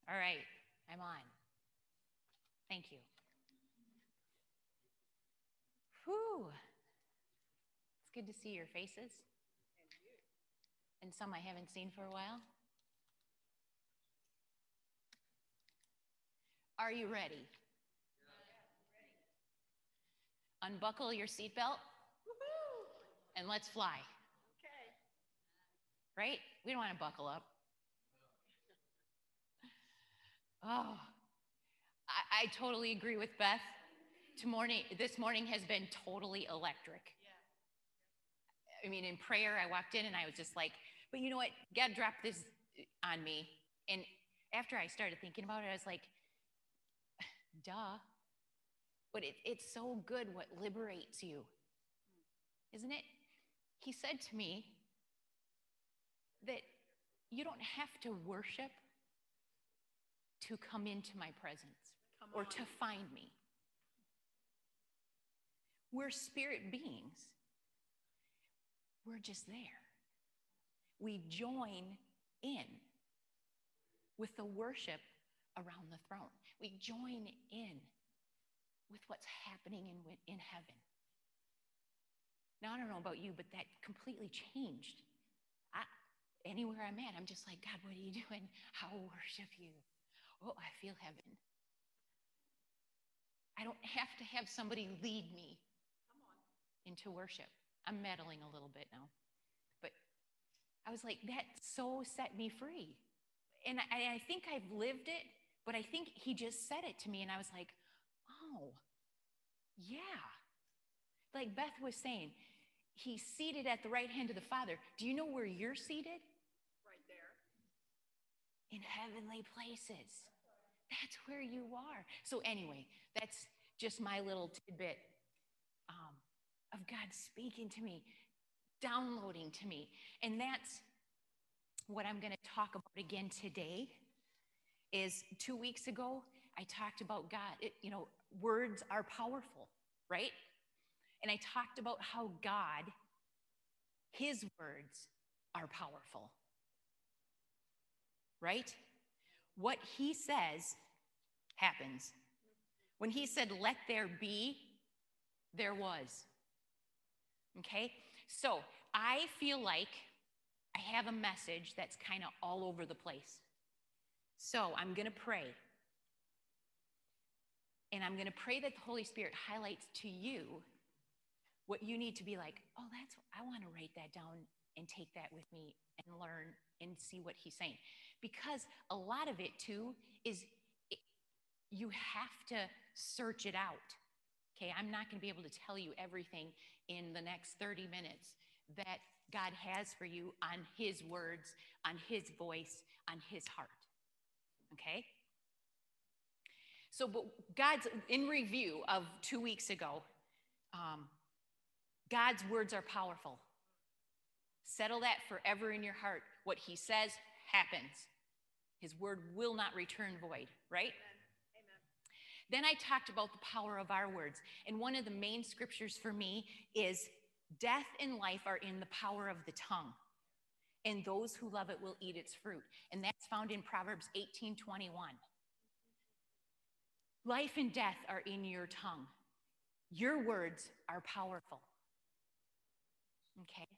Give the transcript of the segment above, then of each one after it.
All right, I'm on. Thank you. Whew. It's good to see your faces. And some I haven't seen for a while. Are you ready? Unbuckle your seatbelt and let's fly. Okay. Right? We don't want to buckle up. Oh, I totally agree with Beth. This morning has been totally electric. Yeah. I mean, in prayer, I walked in and I was just like, but you know what? God dropped this on me. And after I started thinking about it, I was like, duh. But it's so good what liberates you, isn't it? He said to me that you don't have to worship to come into my presence or to find me. We're spirit beings. We're just there. We join in with the worship around the throne. We join in with what's happening in heaven. Now, I don't know about you, but that completely changed. Anywhere I'm at, I'm just like, God, what are you doing? I'll worship you. Oh, I feel heaven. I don't have to have somebody lead me into worship. I'm meddling a little bit now. But I was like, that so set me free. And I think I've lived it, but I think he just said it to me, and I was like, oh, yeah. Like Beth was saying, he's seated at the right hand of the Father. Do you know where you're seated? Right there. In heavenly places. That's where you are. So anyway, that's just my little tidbit of God speaking to me, downloading to me. And that's what I'm going to talk about again today. Is 2 weeks ago, I talked about God. Words are powerful, right? And I talked about how God, his words are powerful, right? What he says happens. When he said, let there be, there was. Okay? So I feel like I have a message that's kind of all over the place. So I'm going to pray. And I'm going to pray that the Holy Spirit highlights to you what you need to be like, oh, I want to write that down and take that with me and learn and see what he's saying. Because a lot of it, too, is you have to search it out. Okay, I'm not going to be able to tell you everything in the next 30 minutes that God has for you on his words, on his voice, on his heart. Okay? So, but God's, in review of 2 weeks ago, God's words are powerful. Settle that forever in your heart. What he says happens. His word will not return void, right? Amen. Then I talked about the power of our words. And one of the main scriptures for me is death and life are in the power of the tongue. And those who love it will eat its fruit. And that's found in Proverbs 18:21. Life and death are in your tongue. Your words are powerful. Okay?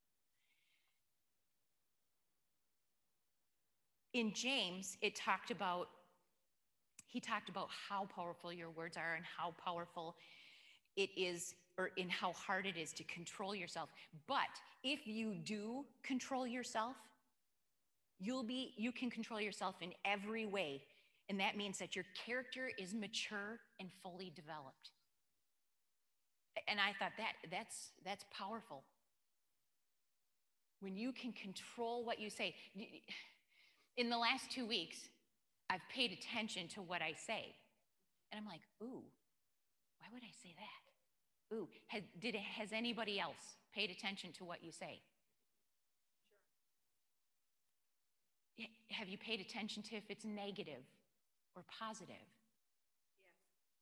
In James, he talked about how powerful your words are and how powerful it is, or in how hard it is to control yourself. But if you do control yourself, you can control yourself in every way. And that means that your character is mature and fully developed. And I thought that's powerful. When you can control what you say. In the last 2 weeks, I've paid attention to what I say. And I'm like, ooh, why would I say that? Ooh, has anybody else paid attention to what you say? Sure. Have you paid attention to if it's negative or positive? Yes.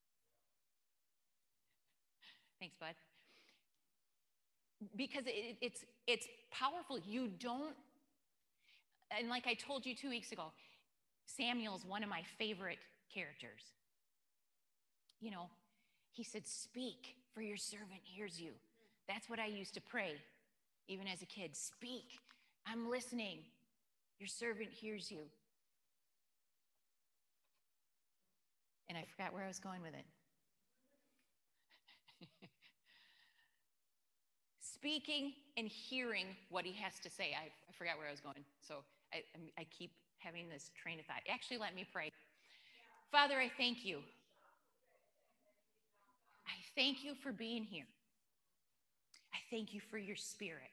Thanks, bud. Because it's powerful. You don't, and like I told you 2 weeks ago, Samuel's one of my favorite characters. You know, he said, speak, for your servant hears you. That's what I used to pray, even as a kid. Speak, I'm listening. Your servant hears you. And I forgot where I was going with it. Speaking and hearing what he has to say. I forgot where I was going. So I keep having this train of thought. Actually, let me pray. Father, I thank you. I thank you for being here. I thank you for your Spirit.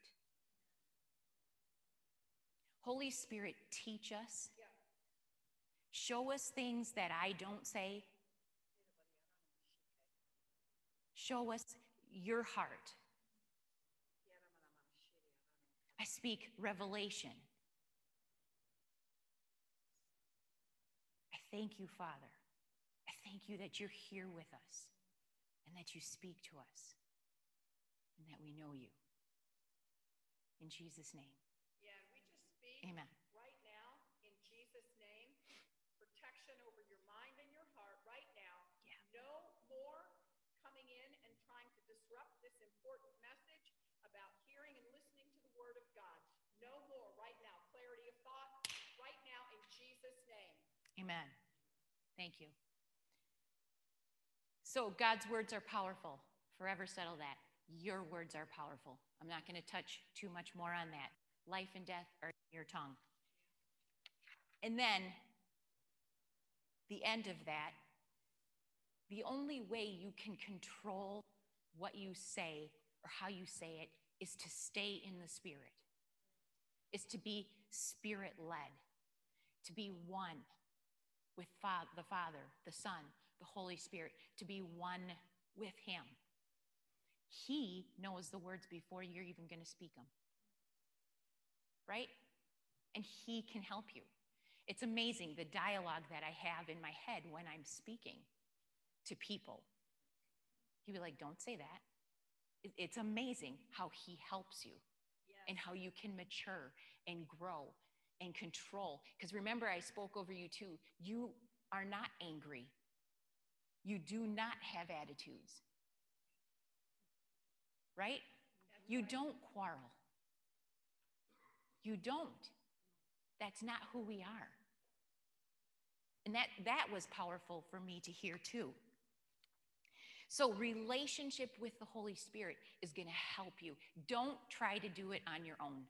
Holy Spirit, teach us. Show us things that I don't say. Show us your heart. I speak revelation. I thank you, Father. I thank you that you're here with us and that you speak to us and that we know you. In Jesus' name. Yeah, we just speak Amen. right now in Jesus' name. Protection over your mind and your heart right now. Yeah. No more coming in and trying to disrupt this important message about hearing and listening to the Word of God. No more right now. Clarity of thought right now in Jesus' name. Amen. Thank you. So God's words are powerful. Forever settle that. Your words are powerful. I'm not going to touch too much more on that. Life and death are in your tongue. And then, the end of that, the only way you can control what you say or how you say it is to stay in the Spirit, is to be Spirit-led, to be one with the Father, the Son, the Holy Spirit, to be one with Him. He knows the words before you're even going to speak them, right? And He can help you. It's amazing the dialogue that I have in my head when I'm speaking to people. He'd be like, don't say that. It's amazing how He helps you. Yes. And how you can mature and grow and control. Because remember, I spoke over you too. You are not angry. You do not have attitudes. Right? You don't quarrel. You don't. That's not who we are. And that was powerful for me to hear too. So relationship with the Holy Spirit is going to help you. Don't try to do it on your own.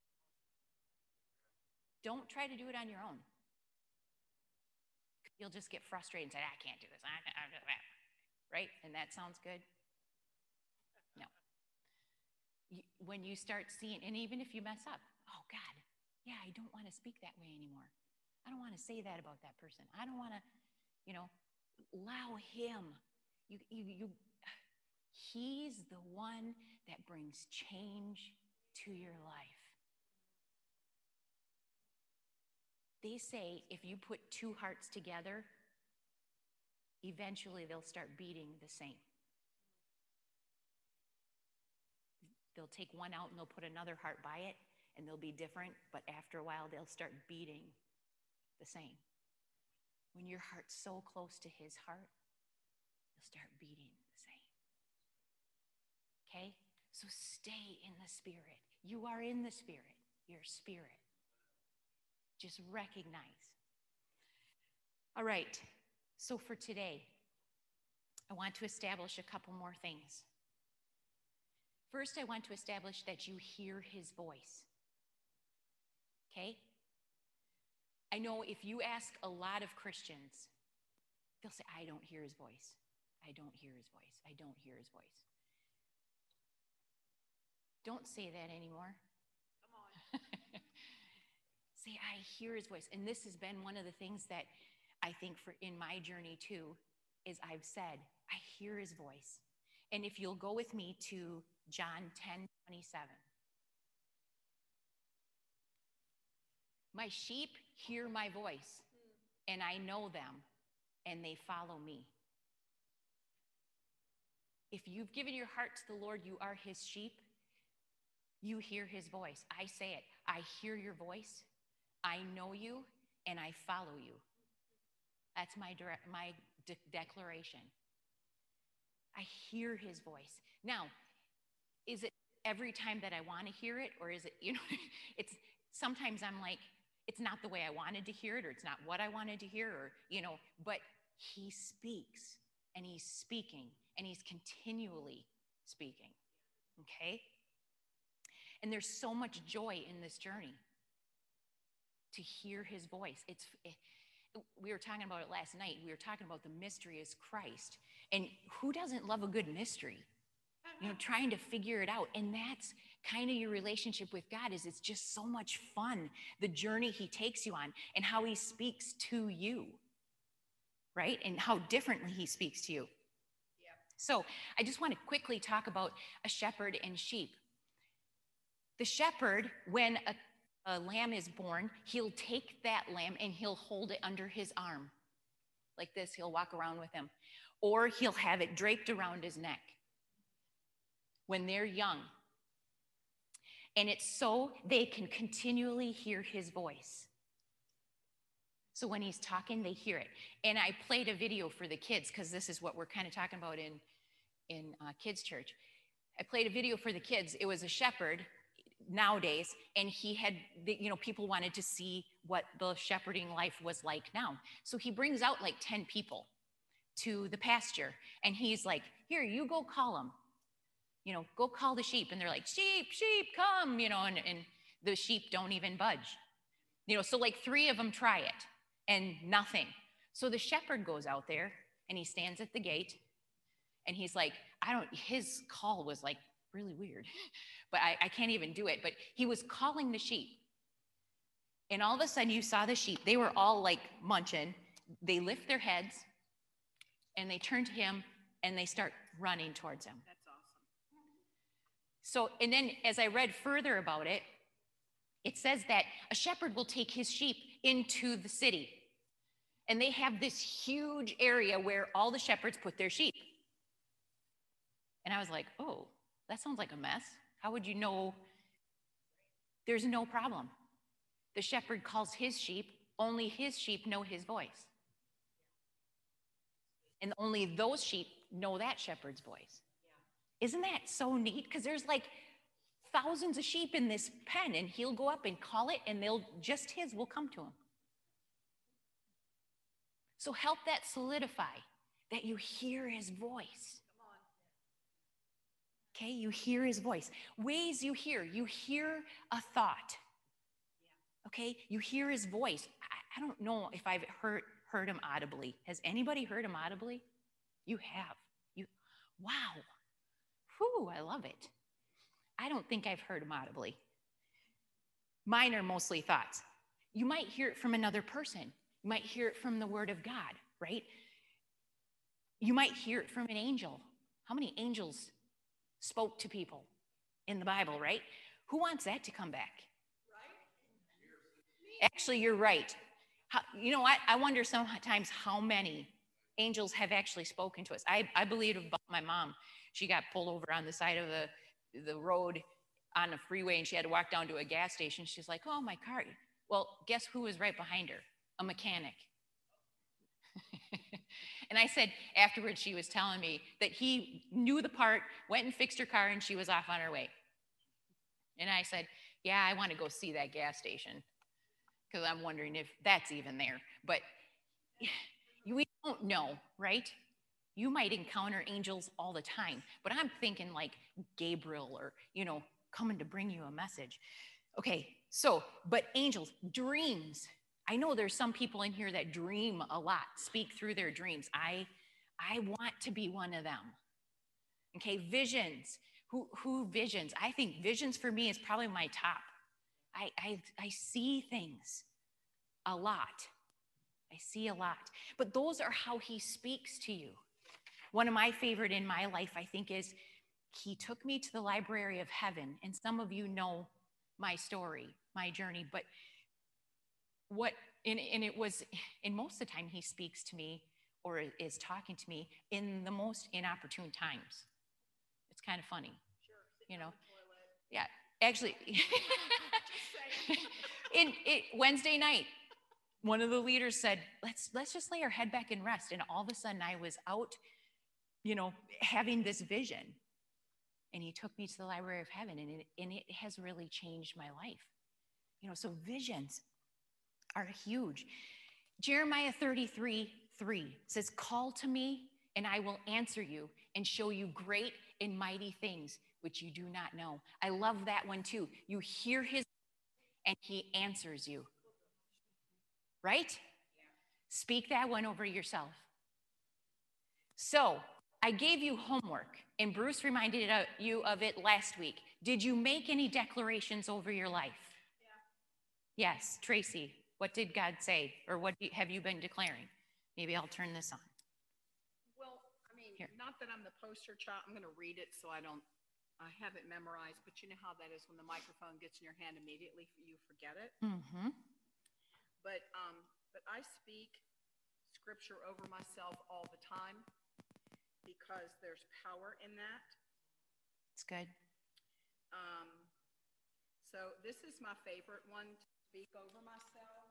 Don't try to do it on your own. You'll just get frustrated and say, I can't do this. I can't do that. Right? And that sounds good? No. When you start seeing, and even if you mess up, oh God, yeah, I don't want to speak that way anymore. I don't want to say that about that person. I don't want to, allow Him. He's the one that brings change to your life. They say if you put two hearts together, eventually they'll start beating the same. They'll take one out and they'll put another heart by it, and they'll be different, but after a while they'll start beating the same. When your heart's so close to His heart, you'll start beating the same. Okay? So stay in the Spirit. You are in the Spirit. Your spirit. Just recognize. All right. So for today, I want to establish a couple more things. First, I want to establish that you hear His voice. Okay? I know if you ask a lot of Christians, they'll say, I don't hear His voice. I don't hear His voice. I don't hear His voice. Don't say that anymore. Come on. Say, I hear His voice. And this has been one of the things that I think in my journey too, is I've said, I hear His voice. And if you'll go with me to John 10:27. My sheep hear my voice, and I know them, and they follow me. If you've given your heart to the Lord, you are His sheep. You hear His voice. I say it. I hear your voice. I know you, and I follow you. That's my declaration. I hear his voice. Now, is it every time that I want to hear it, or is it, it's sometimes I'm like, it's not the way I wanted to hear it, or it's not what I wanted to hear, or, but he speaks, and he's speaking, and he's continually speaking, okay? And there's so much joy in this journey to hear his voice. We were talking about it last night. We were talking about the mystery is Christ. And who doesn't love a good mystery? Trying to figure it out. And that's kind of your relationship with God, is it's just so much fun, the journey he takes you on and how he speaks to you, right? And how differently he speaks to you. Yeah. So I just want to quickly talk about a shepherd and sheep. The shepherd, when a lamb is born, he'll take that lamb and he'll hold it under his arm. Like this, he'll walk around with him. Or he'll have it draped around his neck when they're young. And it's so they can continually hear his voice. So when he's talking, they hear it. And I played a video for the kids, because this is what we're kind of talking about in kids' church. I played a video for the kids. It was a shepherd nowadays, and he had, people wanted to see what the shepherding life was like now. So he brings out like 10 people to the pasture, and he's like, here, you go call them. Go call the sheep. And they're like, sheep, come, and the sheep don't even budge. So like 3 of them try it and nothing. So the shepherd goes out there and he stands at the gate, and he's like, his call was like really weird, but I can't even do it. But he was calling the sheep. And all of a sudden you saw the sheep. They were all like munching. They lift their heads and they turn to him and they start running towards him. That's awesome. So, and then as I read further about it, it says that a shepherd will take his sheep into the city. And they have this huge area where all the shepherds put their sheep. And I was like, oh, that sounds like a mess. How would you know? There's no problem. The shepherd calls his sheep. Only his sheep know his voice. And only those sheep know that shepherd's voice. Yeah. Isn't that so neat? Because there's like thousands of sheep in this pen, and he'll go up and call it, and just his will come to him. So help that solidify that you hear his voice. Okay, you hear his voice. Ways you hear a thought. Okay, you hear his voice. I don't know if I've heard him audibly. Has anybody heard him audibly? You have. Wow. Whew, I love it. I don't think I've heard him audibly. Mine are mostly thoughts. You might hear it from another person. You might hear it from the word of God, right? You might hear it from an angel. How many angels spoke to people in the Bible, right? Who wants that to come back? Right? Actually, you're right. I wonder sometimes how many angels have actually spoken to us. I believe about my mom. She got pulled over on the side of the road on a freeway, and she had to walk down to a gas station. She's like, oh, my car. Well, guess who was right behind her? A mechanic. And I said, afterwards, she was telling me that he knew the part, went and fixed her car, and she was off on her way. And I said, yeah, I want to go see that gas station, because I'm wondering if that's even there. But we don't know, right? You might encounter angels all the time, but I'm thinking like Gabriel, or, coming to bring you a message. Okay, so, but angels, dreams. I know there's some people in here that dream a lot, speak through their dreams. I want to be one of them. Okay, visions. Who visions? I think visions for me is probably my top. I see things a lot. I see a lot. But those are how he speaks to you. One of my favorite in my life, I think, is he took me to the library of heaven. And some of you know my story, my journey, but it was, and most of the time he speaks to me or is talking to me in the most inopportune times. It's kind of funny. Sure. Yeah, actually, Wednesday night, one of the leaders said, let's just lay our head back and rest. And all of a sudden I was out, having this vision. And he took me to the Library of Heaven, and it has really changed my life. So visions are huge. Jeremiah 33:3 says, call to me and I will answer you and show you great and mighty things which you do not know. I love that one too. You hear his and he answers you. Right? Yeah. Speak that one over yourself. So I gave you homework, and Bruce reminded you of it last week. Did you make any declarations over your life? Yeah. Yes. Tracy, what did God say? Or what have you been declaring? Maybe I'll turn this on. Well, here. Not that I'm the poster child. I'm going to read it so I have it memorized, but you know how that is when the microphone gets in your hand, immediately you forget it. Mm-hmm. But I speak scripture over myself all the time because there's power in that. It's good. So this is my favorite one to speak over myself.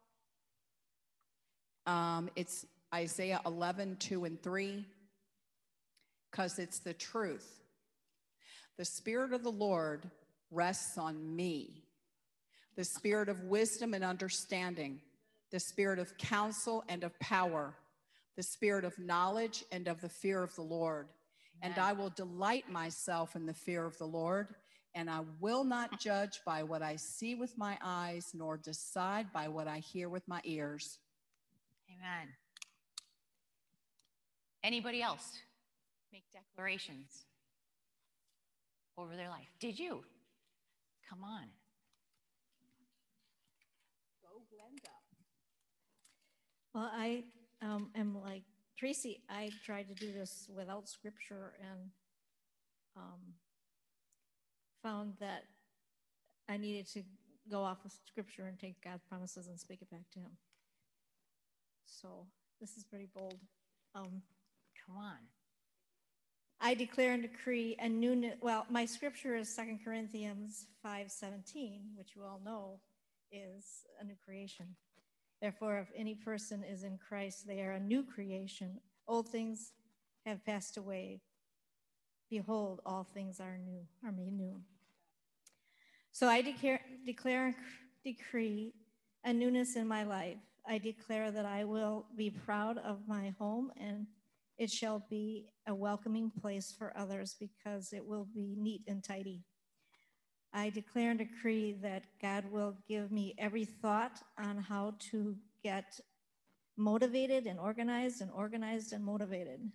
It's Isaiah 11:2-3, because it's the truth. The Spirit of the Lord rests on me, the Spirit of wisdom and understanding, the Spirit of counsel and of power, the Spirit of knowledge and of the fear of the Lord. Amen. And I will delight myself in the fear of the Lord, and I will not judge by what I see with my eyes, nor decide by what I hear with my ears. Amen. Anybody else make declarations over their life? Did you? Come on. Go, Glenda. Well, I am like Tracy. I tried to do this without scripture and found that I needed to go off of scripture and take God's promises and speak it back to him. So this is pretty bold. Come on. I declare and decree a newness. Well, my scripture is 2 Corinthians 5:17, which you all know is a new creation. Therefore, if any person is in Christ, they are a new creation. Old things have passed away. Behold, all things are made new. So I declare and decree a newness in my life. I declare that I will be proud of my home, and it shall be a welcoming place for others because it will be neat and tidy. I declare and decree that God will give me every thought on how to get motivated and organized and motivated.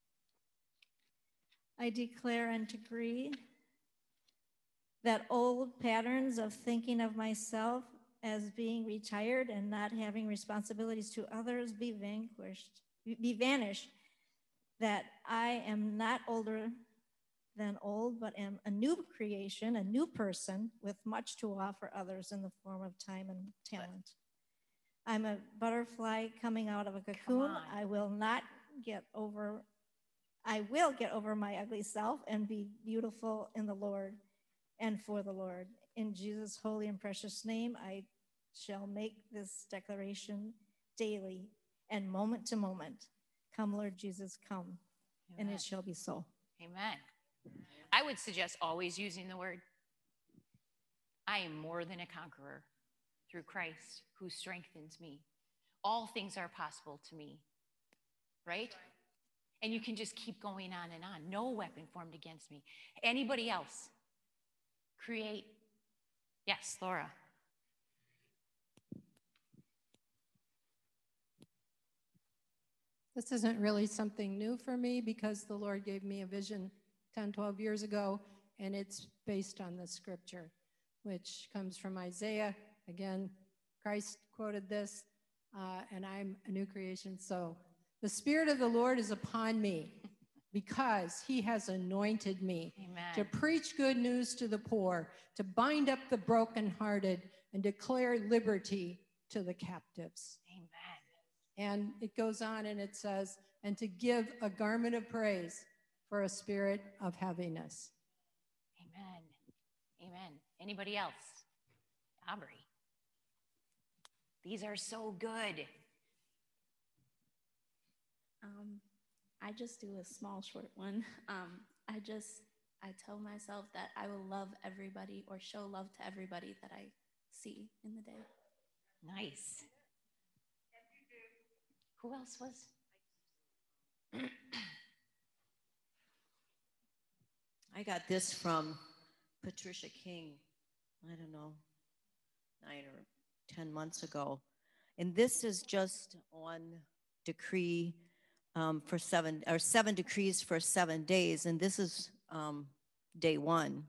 I declare and decree that old patterns of thinking of myself as being retired and not having responsibilities to others be vanished, that I am not older than old, but am a new creation, a new person with much to offer others in the form of time and talent. I'm a butterfly coming out of a cocoon. I will get over my ugly self and be beautiful in the Lord and for the Lord. In Jesus' holy and precious name, I shall make this declaration daily and moment to moment. Come, Lord Jesus, come. Amen. And it shall be so. Amen. I would suggest always using the word. I am more than a conqueror through Christ who strengthens me. All things are possible to me, right? And you can just keep going on and on. No weapon formed against me. Anybody else? Create. Yes, Laura. This isn't really something new for me because the Lord gave me a vision 10, 12 years ago, and it's based on the scripture, which comes from Isaiah. Again, Christ quoted this, and I'm a new creation. So the Spirit of the Lord is upon me because he has anointed me. Amen. To preach good news to the poor, to bind up the brokenhearted, and declare liberty to the captives. Amen. And it goes on and it says, and to give a garment of praise for a spirit of heaviness. Amen. Amen. Anybody else? Aubrey. These are so good. I just do a small, short one. I tell myself that I will love everybody or show love to everybody that I see in the day. Nice. Who else was? I got this from Patricia King, I don't know, 9 or 10 months ago. And this is just one decree for 7 decrees for 7 days. And this is day 1.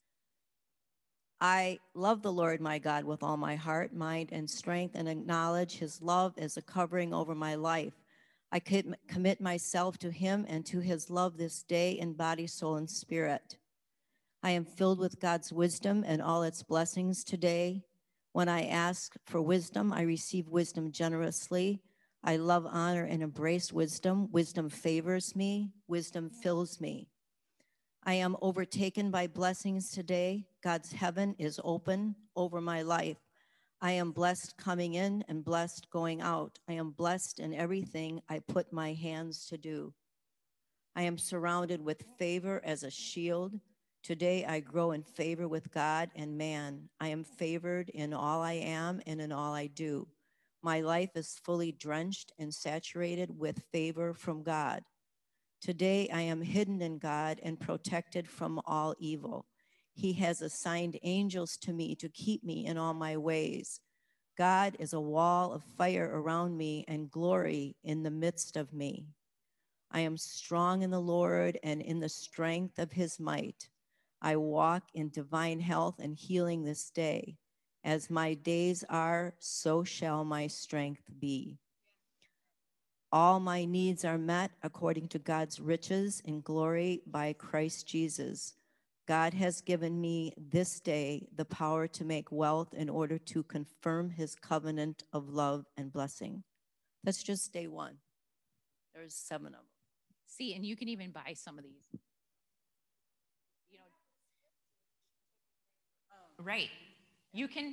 I love the Lord my God with all my heart, mind, and strength, and acknowledge his love as a covering over my life. I commit myself to him and to his love this day in body, soul, and spirit. I am filled with God's wisdom and all its blessings today. When I ask for wisdom, I receive wisdom generously. I love, honor, and embrace wisdom. Wisdom favors me. Wisdom fills me. I am overtaken by blessings today. God's heaven is open over my life. I am blessed coming in and blessed going out. I am blessed in everything I put my hands to do. I am surrounded with favor as a shield. Today I grow in favor with God and man. I am favored in all I am and in all I do. My life is fully drenched and saturated with favor from God. Today I am hidden in God and protected from all evil. He has assigned angels to me to keep me in all my ways. God is a wall of fire around me and glory in the midst of me. I am strong in the Lord and in the strength of his might. I walk in divine health and healing this day. As my days are, so shall my strength be. All my needs are met according to God's riches in glory by Christ Jesus. God has given me this day the power to make wealth in order to confirm his covenant of love and blessing. That's just day 1. There's 7 of them. See, and you can even buy some of these. You know, right. You can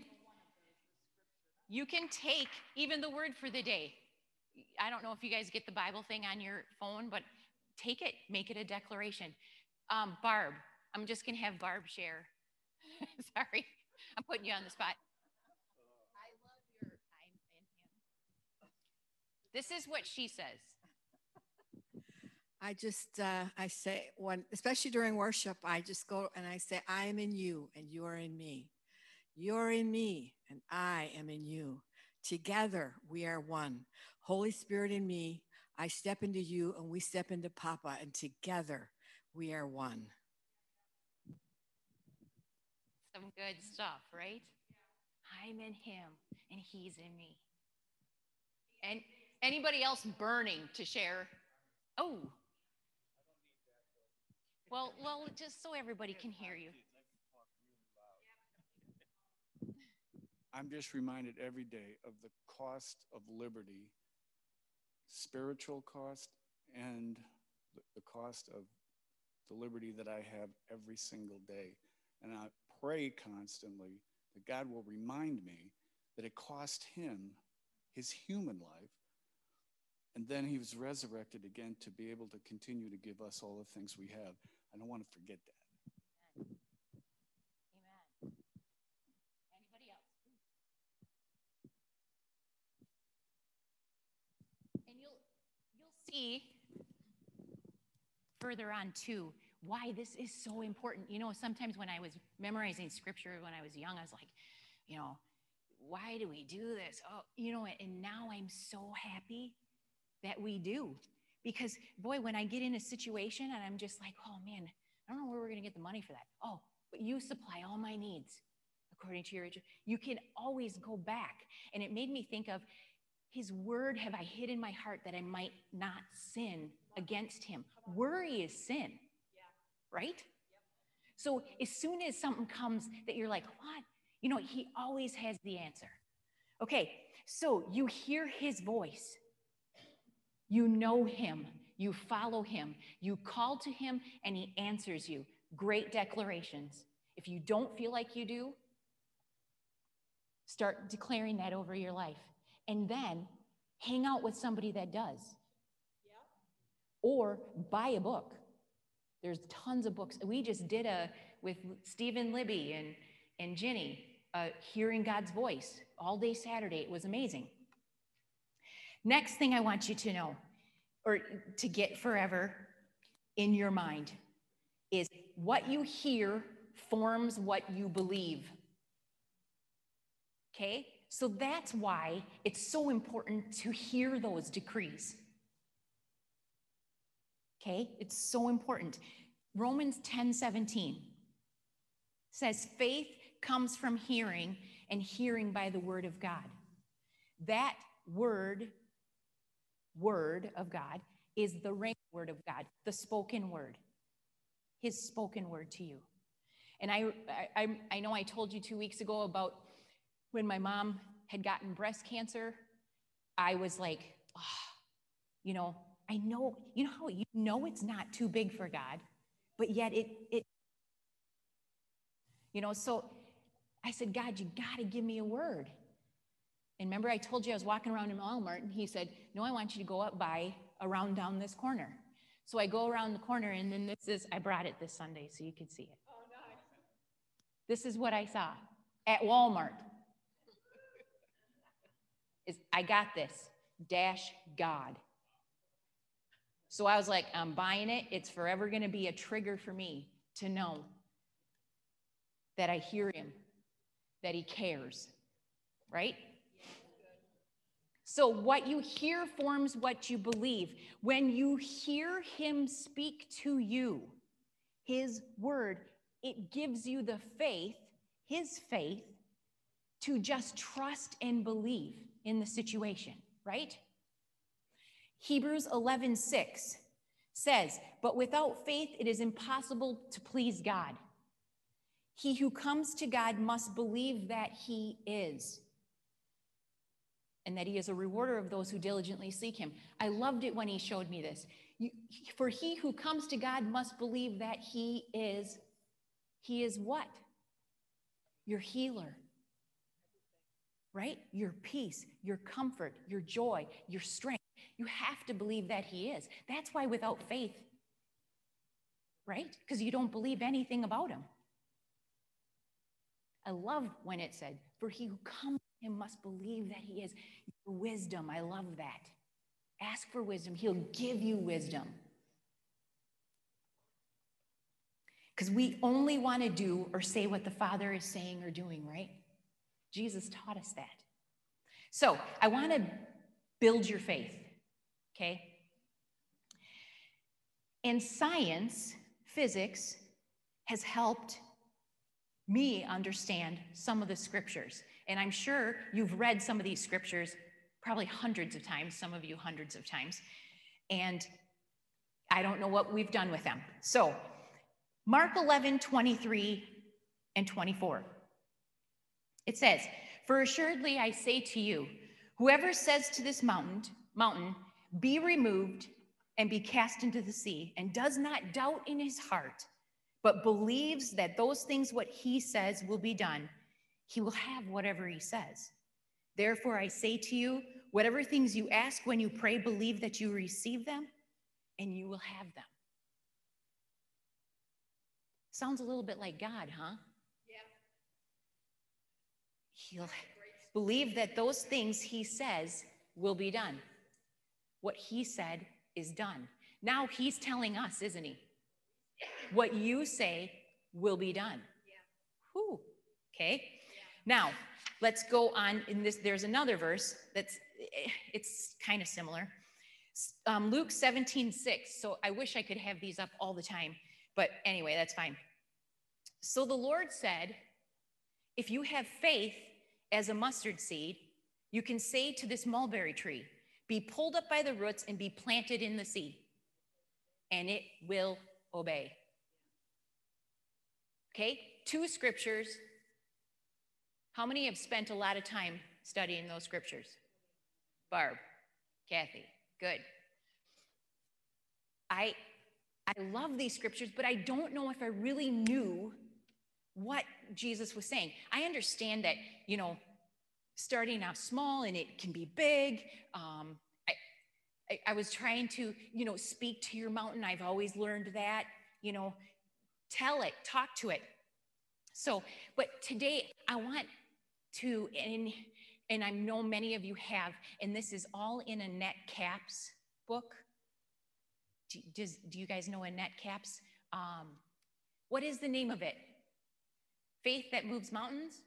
take even the word for the day. I don't know if you guys get the Bible thing on your phone, but take it, make it a declaration. Barb, I'm just going to have Barb share. Sorry, I'm putting you on the spot. I love your I'm in him. This is what she says. I say, especially during worship, I just go and I say, I am in you and you are in me. You're in me and I am in you. Together we are one. Holy Spirit in me, I step into you and we step into Papa, and together we are one. Some good stuff, right? I'm in him and he's in me. And anybody else burning to share? Oh. Well, just so everybody can hear you. I'm just reminded every day of the cost of liberty, spiritual cost, and the cost of the liberty that I have every single day. And I pray constantly that God will remind me that it cost him his human life, and then he was resurrected again to be able to continue to give us all the things we have. I don't want to forget that. Amen. Anybody else? And you'll see further on too why this is so important. You know, sometimes when I was memorizing scripture when I was young, I was like, you know, why do we do this? Oh, you know, and now I'm so happy that we do. Because boy, when I get in a situation and I'm just like, oh man, I don't know where we're going to get the money for that. Oh, but you supply all my needs according to your riches. You can always go back. And it made me think of his word have I hid in my heart that I might not sin against him. Worry is sin, right? So as soon as something comes that you're like, what? You know, he always has the answer. Okay, so you hear his voice. You know him. You follow him. You call to him and he answers you. Great declarations. If you don't feel like you do, start declaring that over your life. and then hang out with somebody that does. Or buy a book. There's tons of books. We just did with Stephen Libby and Ginny, Hearing God's Voice, all day Saturday. It was amazing. Next thing I want you to know, or to get forever in your mind, is what you hear forms what you believe. Okay? So that's why it's so important to hear those decrees. Okay? It's so important. Romans 10:17 says, faith comes from hearing, and hearing by the word of God. That word of God is the rhema word of God, the spoken word, his spoken word to you. And I know I told you 2 weeks ago about when my mom had gotten breast cancer. I was like, oh, I know, how it's not too big for God, but yet it so I said, God, you got to give me a word. And remember, I told you I was walking around in Walmart, and he said, no, I want you to go up around down this corner. So I go around the corner, and then I brought it this Sunday so you could see it. Oh, nice. This is what I saw at Walmart. I got this, -God. So I was like, I'm buying it. It's forever going to be a trigger for me to know that I hear him, that he cares, right? So what you hear forms what you believe. When you hear him speak to you, his word, it gives you the faith, his faith, to just trust and believe in the situation, right? Hebrews 11:6 says, but without faith, it is impossible to please God. He who comes to God must believe that he is, and that he is a rewarder of those who diligently seek him. I loved it when he showed me this. For he who comes to God must believe that he is what? Your healer, right? Your peace, your comfort, your joy, your strength. You have to believe that he is. That's why without faith, right? Because you don't believe anything about him. I love when it said, for he who comes to him must believe that he is. Wisdom, I love that. Ask for wisdom. He'll give you wisdom. Because we only want to do or say what the Father is saying or doing, right? Jesus taught us that. So I want to build your faith, okay? And science, physics, has helped me understand some of the scriptures. And I'm sure you've read some of these scriptures probably hundreds of times, some of you hundreds of times. And I don't know what we've done with them. So Mark 11:23 and 24. It says, for assuredly I say to you, whoever says to this mountain, be removed and be cast into the sea, and does not doubt in his heart, but believes that those things what he says will be done, he will have whatever he says. Therefore, I say to you, whatever things you ask when you pray, believe that you receive them, and you will have them. Sounds a little bit like God, huh? Yeah. He'll believe that those things he says will be done. What he said is done. Now he's telling us, isn't he? What you say will be done. Yeah. Whew. Okay. Now, let's go on in this. There's another verse it's kind of similar. Luke 17:6. So I wish I could have these up all the time, but anyway, that's fine. So the Lord said, if you have faith as a mustard seed, you can say to this mulberry tree, be pulled up by the roots and be planted in the sea, and it will obey. Okay, 2 scriptures. How many have spent a lot of time studying those scriptures? Barb, Kathy, good. I love these scriptures, but I don't know if I really knew what Jesus was saying. I understand that, starting out small and it can be big. I was trying to, speak to your mountain. I've always learned that, tell it, talk to it. So, but today I want to, and I know many of you have, and this is all in Annette Capps book. Do you guys know Annette Capps? What is the name of it? Faith That Moves Mountains?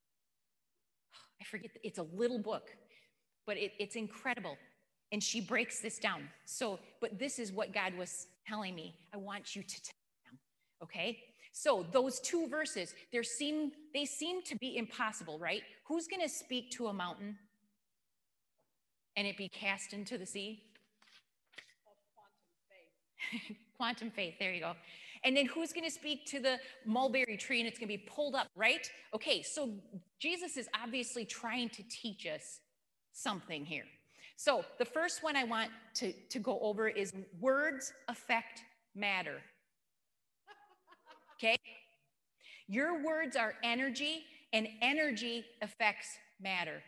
I forget. It's a little book, but it's incredible. And she breaks this down. So, but this is what God was telling me. I want you to tell them, okay? So those two verses, they seem to be impossible, right? Who's going to speak to a mountain and it be cast into the sea? Quantum faith. Quantum faith, there you go. And then who's going to speak to the mulberry tree and it's going to be pulled up, right? Okay, so Jesus is obviously trying to teach us something here. So the first one I want to go over is words affect matter. Okay? Your words are energy, and energy affects matter.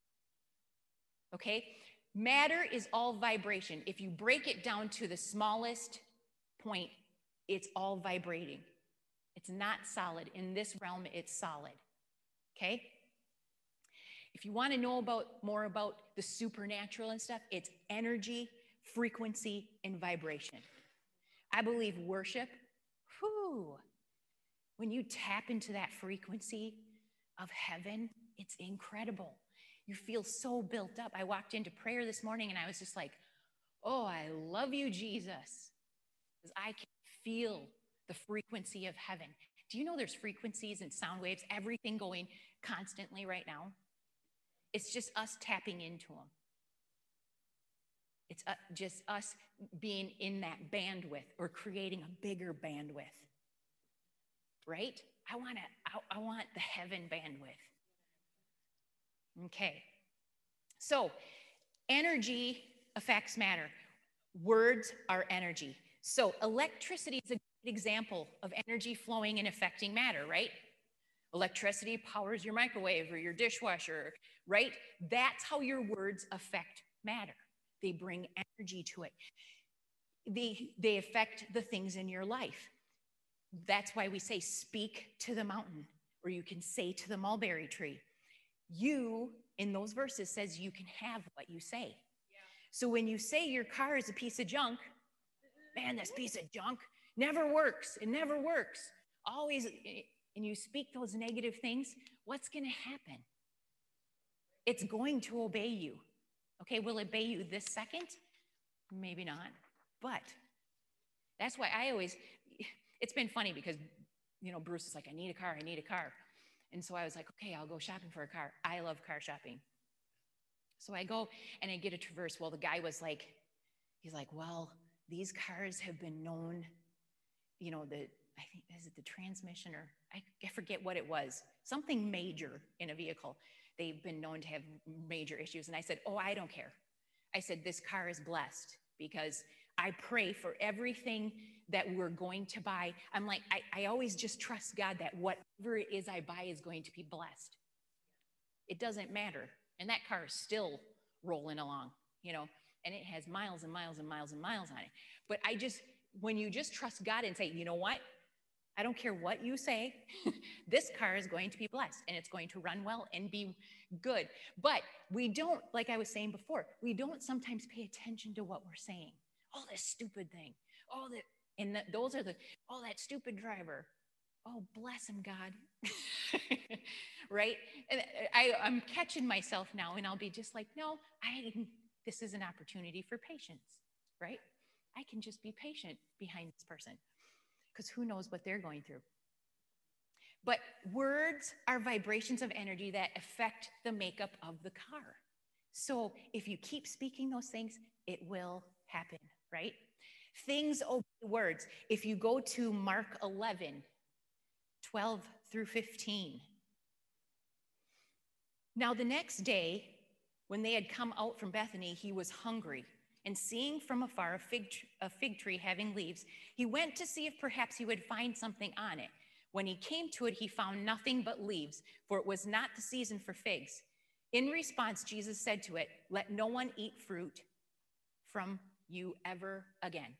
Okay? Matter is all vibration. If you break it down to the smallest point, it's all vibrating. It's not solid. In this realm, it's solid. Okay? If you want to know more about the supernatural and stuff, it's energy, frequency, and vibration. I believe worship, when you tap into that frequency of heaven, it's incredible. You feel so built up. I walked into prayer this morning and I was just like, oh, I love you, Jesus. Because I can feel the frequency of heaven. Do you know there's frequencies and sound waves, everything going constantly right now? It's just us tapping into them. It's just us being in that bandwidth or creating a bigger bandwidth, right? I want the heaven bandwidth. Okay. So energy affects matter. Words are energy. So electricity is a good example of energy flowing and affecting matter, right? Electricity powers your microwave or your dishwasher, right? That's how your words affect matter. They bring energy to it. They affect the things in your life. That's why we say speak to the mountain, or you can say to the mulberry tree. You, in those verses, says you can have what you say. Yeah. So when you say your car is a piece of junk, man, this piece of junk never works. It never works. Always, and you speak those negative things, what's going to happen? It's going to obey you. Okay, will it obey you this second? Maybe not. But that's why it's been funny because, Bruce is like, I need a car. And so I was like, okay, I'll go shopping for a car. I love car shopping. So I go and I get a Traverse. Well, the guy was like, he's like, well, these cars have been known, I think, is it the transmission or I forget what it was, something major in a vehicle. They've been known to have major issues. And I said, oh, I don't care. I said, this car is blessed because I pray for everything that we're going to buy. I'm like, I always just trust God that whatever it is I buy is going to be blessed. It doesn't matter. And that car is still rolling along, and it has miles and miles and miles and miles on it. But when you just trust God and say, you know what? I don't care what you say, this car is going to be blessed and it's going to run well and be good. But we don't, like I was saying before, we don't sometimes pay attention to what we're saying. Oh, this stupid thing. Oh, that stupid driver. Oh, him, God. Right? And I'm catching myself now and I'll be just like, no, this is an opportunity for patience, right? I can just be patient behind this person because who knows what they're going through. But words are vibrations of energy that affect the makeup of the car. So if you keep speaking those things, it will happen, right? Things obey words. If you go to Mark 11, 12 through 15. Now the next day, when they had come out from Bethany, he was hungry. And seeing from afar a fig tree having leaves, he went to see if perhaps he would find something on it. When he came to it, he found nothing but leaves, for it was not the season for figs. In response, Jesus said to it, "Let no one eat fruit from you ever again."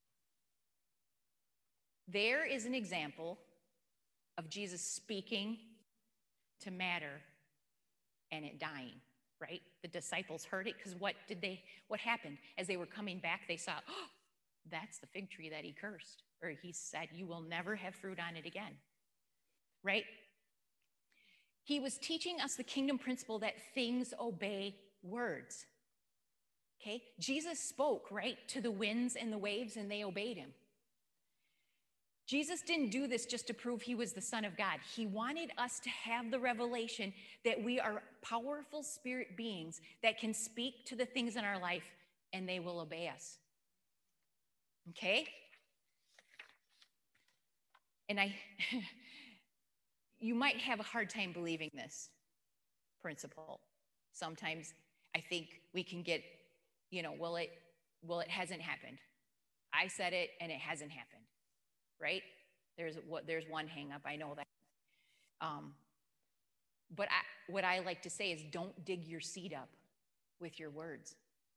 There is an example of Jesus speaking to matter and it dying, right? The disciples heard it because what happened? As they were coming back, they saw, oh, that's the fig tree that he cursed. Or he said, you will never have fruit on it again, right? He was teaching us the kingdom principle that things obey words, okay? Jesus spoke, right, to the winds and the waves, and they obeyed him. Jesus didn't do this just to prove he was the Son of God. He wanted us to have the revelation that we are powerful spirit beings that can speak to the things in our life and they will obey us. Okay? And you might have a hard time believing this principle. Sometimes I think we can get, well, it hasn't happened. I said it and it hasn't happened. Right? There's one hang up, I know that. But what I like to say is don't dig your seed up with your words.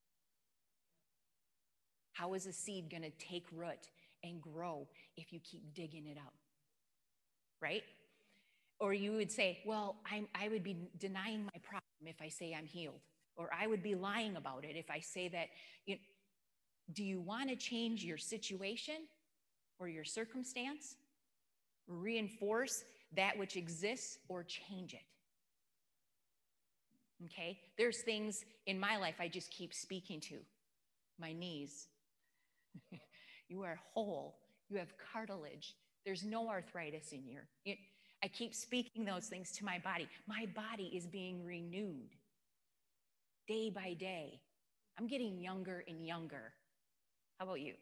How is a seed going to take root and grow if you keep digging it up? Right? Or you would say, well, I would be denying my problem if I say I'm healed. Or I would be lying about it if I say that. Do you want to change your situation or your circumstance, reinforce that which exists, or change it? Okay? There's things in my life I just keep speaking to. My knees. You are whole. You have cartilage. There's no arthritis in you. I keep speaking those things to my body. My body is being renewed day by day. I'm getting younger and younger. How about you?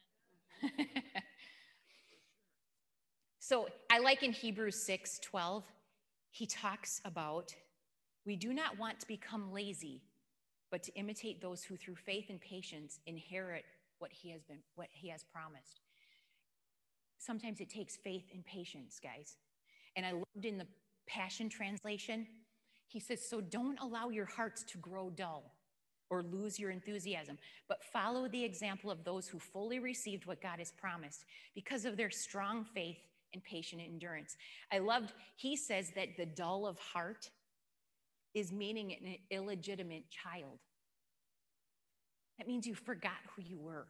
So I like in Hebrews 6:12, he talks about, we do not want to become lazy, but to imitate those who through faith and patience inherit what he has promised. Sometimes it takes faith and patience, guys. And I loved in the Passion Translation, he says, so don't allow your hearts to grow dull or lose your enthusiasm, but follow the example of those who fully received what God has promised because of their strong faith and patient endurance. I loved, he says that the dull of heart is meaning an illegitimate child. That means you forgot who you were.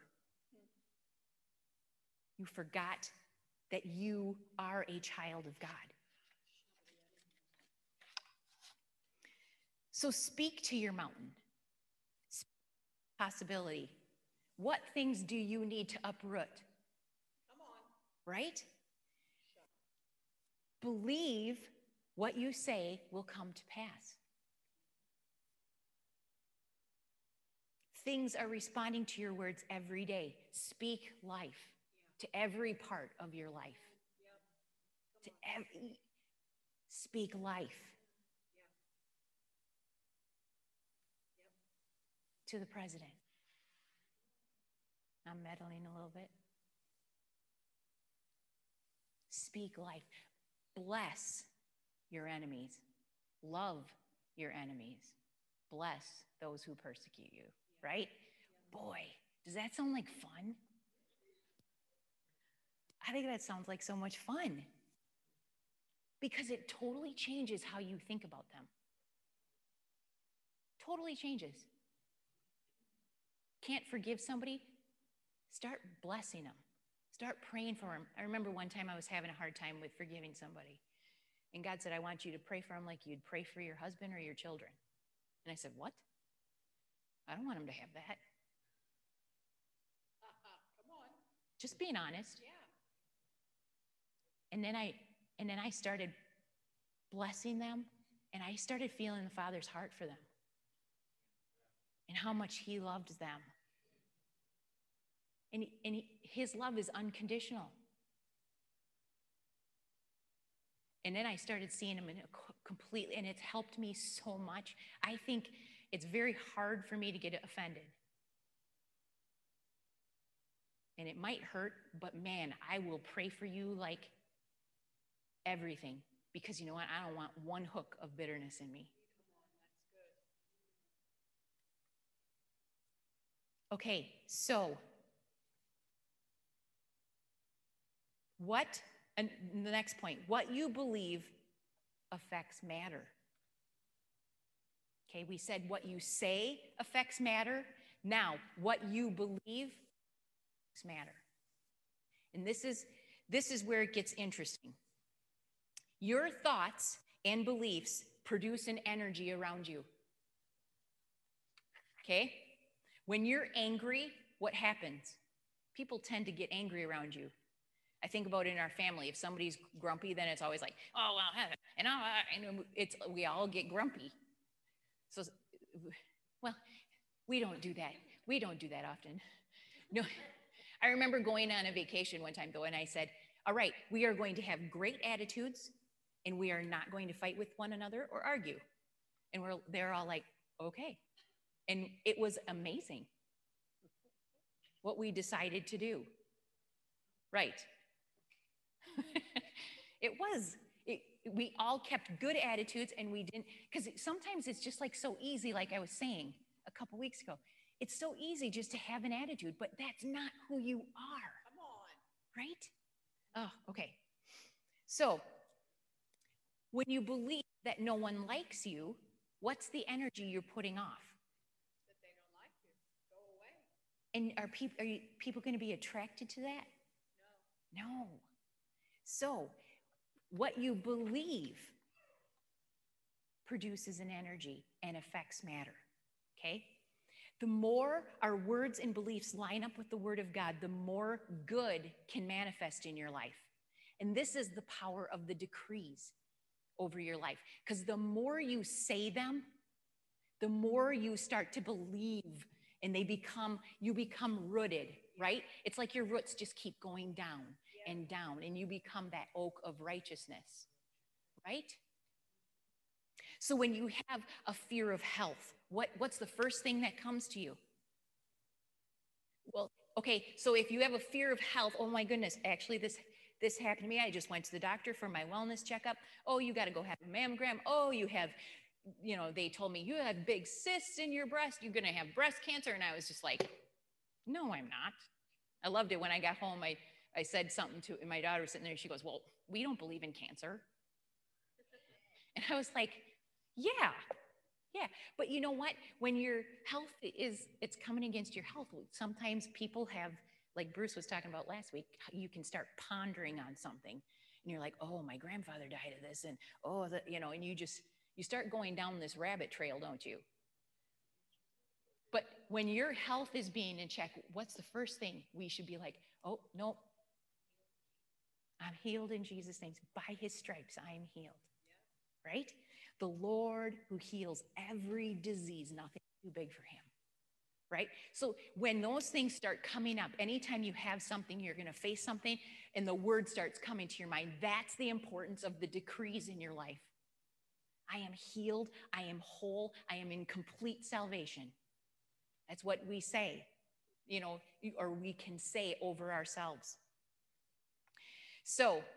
You forgot that you are a child of God. So speak to your mountain. Possibility. What things do you need to uproot? Come on. Right? Believe what you say will come to pass. Things are responding to your words every day. Speak life to every part of your life. Speak life. To the president. I'm meddling a little bit. Speak life. Bless your enemies. Love your enemies. Bless those who persecute you, right? Boy, does that sound like fun? I think that sounds like so much fun because it totally changes how you think about them. Totally changes. Can't forgive somebody? Start blessing them. Start praying for them. I remember one time I was having a hard time with forgiving somebody. And God said, I want you to pray for them like you'd pray for your husband or your children. And I said, what? I don't want them to have that. Come on. Just being honest. Yeah. And then I started blessing them, and I started feeling the Father's heart for them and how much he loved them. And his love is unconditional. And then I started seeing him in a completely, and it's helped me so much. I think it's very hard for me to get offended. And it might hurt, but man, I will pray for you like everything. Because you know what? I don't want one hook of bitterness in me. Okay, so and the next point, what you believe affects matter. Okay, we said what you say affects matter. Now, what you believe affects matter. And this is where it gets interesting. Your thoughts and beliefs produce an energy around you. Okay? When you're angry, what happens? People tend to get angry around you. I think about it in our family. If somebody's grumpy, then it's always like, oh, well, and we all get grumpy. So, well, we don't do that. We don't do that often. No, I remember going on a vacation one time, though, and I said, all right, we are going to have great attitudes, and we are not going to fight with one another or argue. And they're all like, okay. And it was amazing what we decided to do. Right. It was. We all kept good attitudes, and we didn't, because sometimes it's just like so easy, like I was saying a couple weeks ago. It's so easy just to have an attitude, but that's not who you are. Come on. Right? Oh, okay. So, when you believe that no one likes you, what's the energy you're putting off? That they don't like you. Go away. And are people going to be attracted to that? No. No. So, what you believe produces an energy and affects matter, okay? The more our words and beliefs line up with the Word of God, the more good can manifest in your life. And this is the power of the decrees over your life. Because the more you say them, the more you start to believe, and you become rooted, right? It's like your roots just keep going down and down, and you become that oak of righteousness, right? So when you have a fear of health, what's the first thing that comes to you? Well, okay, so if you have a fear of health, oh my goodness, actually this happened to me. I just went to the doctor for my wellness checkup. Oh, you got to go have a mammogram. Oh, they told me you have big cysts in your breast. You're going to have breast cancer. And I was just like, no, I'm not. I loved it. When I got home, I said something to my daughter was sitting there. She goes, well, we don't believe in cancer. And I was like, yeah. But you know what? When your health it's coming against your health, sometimes people have, like Bruce was talking about last week, you can start pondering on something. And you're like, oh, my grandfather died of this. And, and you start going down this rabbit trail, don't you? But when your health is being in check, what's the first thing we should be like, oh, no, I'm healed in Jesus' name. By his stripes, I am healed. Yeah. Right? The Lord who heals every disease, nothing too big for him. Right? So when those things start coming up, anytime you have something, you're going to face something, and the word starts coming to your mind, that's the importance of the decrees in your life. I am healed. I am whole. I am in complete salvation. That's what we say, or we can say over ourselves. So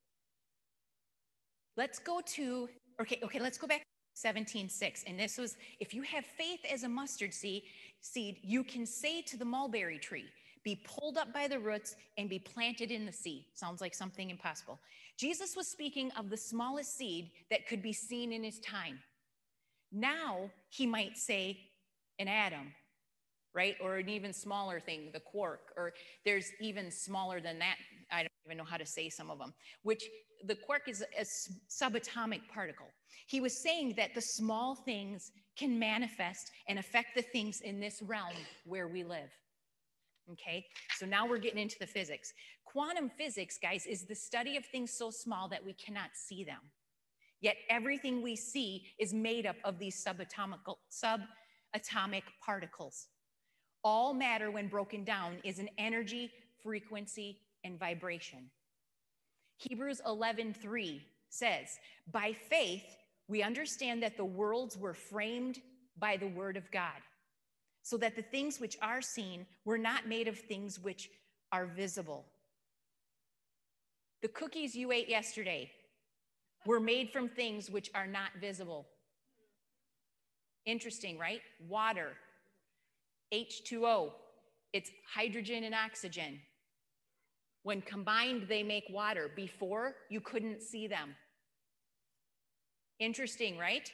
let's go back to 17:6. And this was, if you have faith as a mustard seed, you can say to the mulberry tree, be pulled up by the roots and be planted in the sea. Sounds like something impossible. Jesus was speaking of the smallest seed that could be seen in his time. Now he might say an atom, right? Or an even smaller thing, the quark, or there's even smaller than that. I don't even know how to say some of them, which the quark is a subatomic particle. He was saying that the small things can manifest and affect the things in this realm where we live. Okay, so now we're getting into the physics. Quantum physics, guys, is the study of things so small that we cannot see them. Yet everything we see is made up of these subatomic particles. All matter, when broken down, is an energy, frequency, and vibration. Hebrews 11:3 says, by faith, we understand that the worlds were framed by the word of God, so that the things which are seen were not made of things which are visible. The cookies you ate yesterday were made from things which are not visible. Interesting, right? Water, H2O, It's hydrogen and oxygen. When combined, they make water. Before, you couldn't see them. Interesting, right?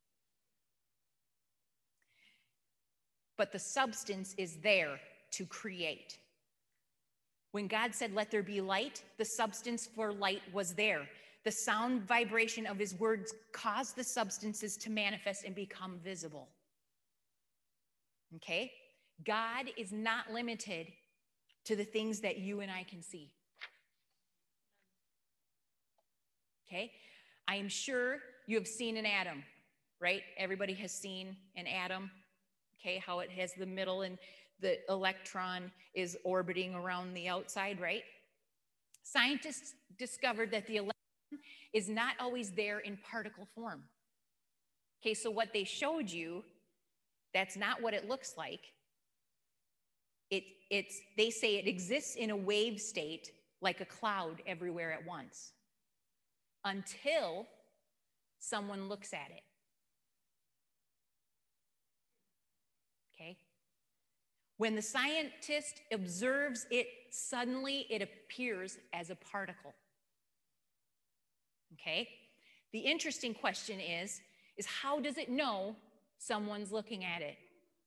But the substance is there to create. When God said, let there be light, the substance for light was there. The sound vibration of his words caused the substances to manifest and become visible. Okay? God is not limited to the things that you and I can see. Okay? I am sure you have seen an atom, right? Everybody has seen an atom, okay? How it has the middle and the electron is orbiting around the outside, right? Scientists discovered that the electron is not always there in particle form. Okay, so what they showed you, that's not what it looks like. They say it exists in a wave state like a cloud everywhere at once until someone looks at it. Okay? When the scientist observes it, suddenly it appears as a particle. Okay? The interesting question is how does it know someone's looking at it?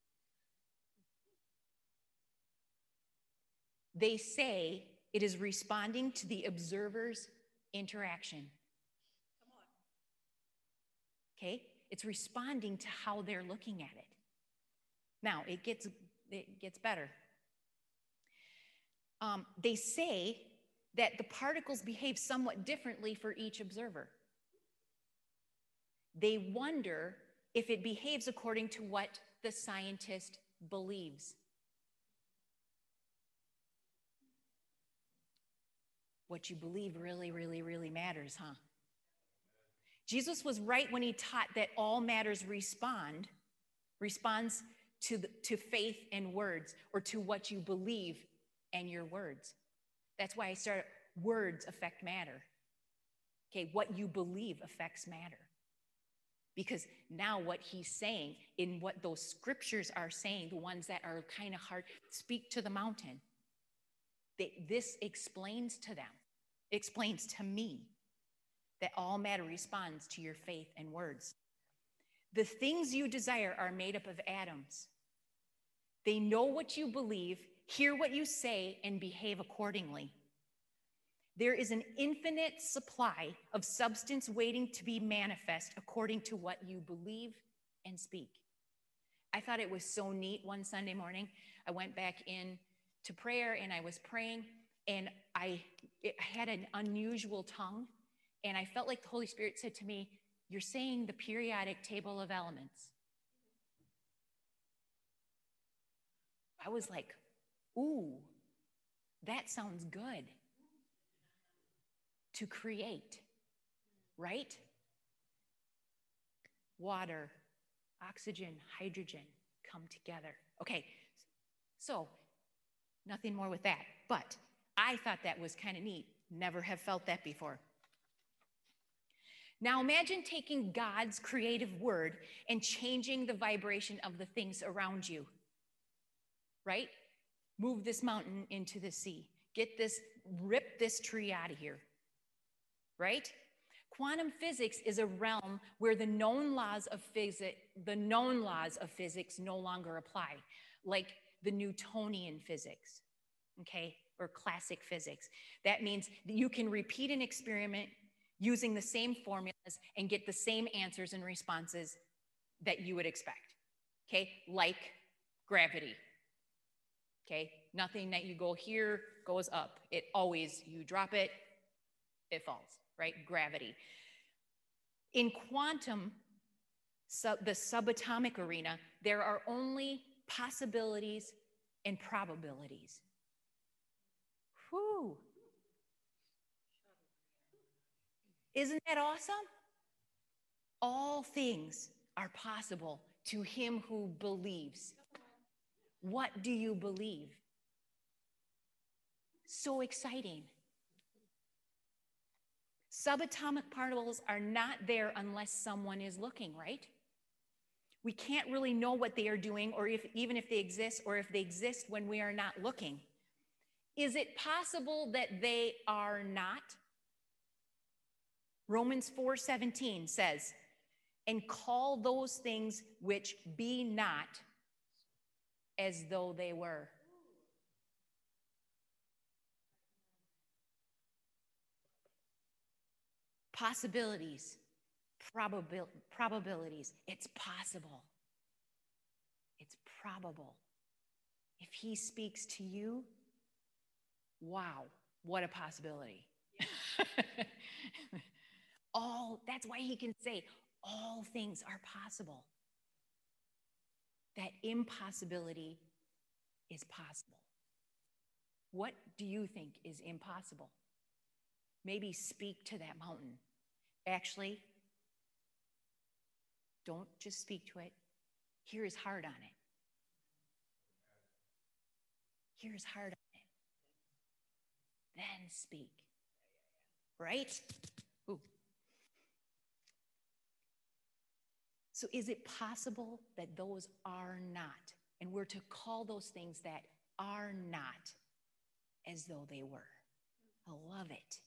They say it is responding to the observer's interaction. Come on. Okay? It's responding to how they're looking at it. Now, it gets better. They say that the particles behave somewhat differently for each observer. They wonder if it behaves according to what the scientist believes. What you believe really, really, really matters, huh? Jesus was right when he taught that all matters responds to faith and words, or to what you believe and your words. That's why I started, words affect matter. Okay, what you believe affects matter. Because now what he's saying, in what those scriptures are saying, the ones that are kind of hard, speak to the mountain. This explains to them, explains to me, that all matter responds to your faith and words. The things you desire are made up of atoms. They know what you believe, hear what you say, and behave accordingly. There is an infinite supply of substance waiting to be manifest according to what you believe and speak. I thought it was so neat. One Sunday morning, I went back in to prayer and I was praying, and I had an unusual tongue, and I felt like the Holy Spirit said to me, "You're saying the periodic table of elements." I was like, ooh, that sounds good. To create, right? Water, oxygen, hydrogen come together. Okay, so nothing more with that, but I thought that was kind of neat. Never have felt that before. Now imagine taking God's creative word and changing the vibration of the things around you, right? Move this mountain into the sea. Rip this tree out of here, right? Quantum physics is a realm where the known laws of physics no longer apply, like the Newtonian physics, okay, or classic physics. That means that you can repeat an experiment using the same formulas and get the same answers and responses that you would expect, okay, like gravity, okay? Nothing that you go here goes up. It always, you drop it, it falls, right? Gravity. In quantum, the subatomic arena, there are only possibilities and probabilities. Whew. Isn't that awesome? All things are possible to him who believes. What do you believe? So exciting. Subatomic particles are not there unless someone is looking, right? We can't really know what they are doing, or even if they exist, or if they exist when we are not looking. Is it possible that they are not? Romans 4:17 says, and call those things which be not as though they were. Possibilities, probabilities. It's possible. It's probable. If he speaks to you, wow, what a possibility. That's why he can say all things are possible. That impossibility is possible. What do you think is impossible? Maybe speak to that mountain. Actually, don't just speak to it. Hear his heart on it. Hear his heart on it. Then speak. Right? Ooh. So is it possible that those are not, and we're to call those things that are not as though they were? I love it.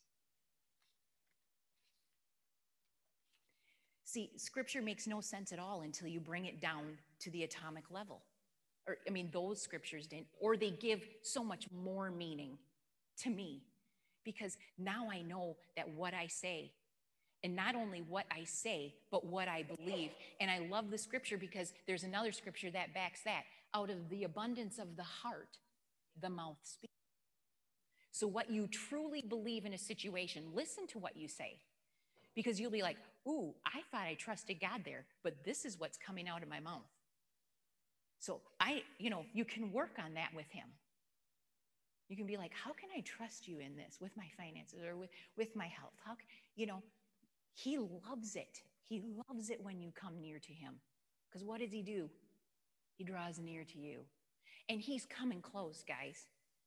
See, scripture makes no sense at all until you bring it down to the atomic level. Those scriptures didn't, or they give so much more meaning to me, because now I know that what I say, and not only what I say, but what I believe. And I love the scripture because there's another scripture that backs that. Out of the abundance of the heart, the mouth speaks. So what you truly believe in a situation, listen to what you say. Because you'll be like, ooh, I thought I trusted God there, but this is what's coming out of my mouth. So you can work on that with him. You can be like, how can I trust you in this with my finances or with my health? He loves it. He loves it when you come near to him. Because what does he do? He draws near to you. And he's coming close, guys.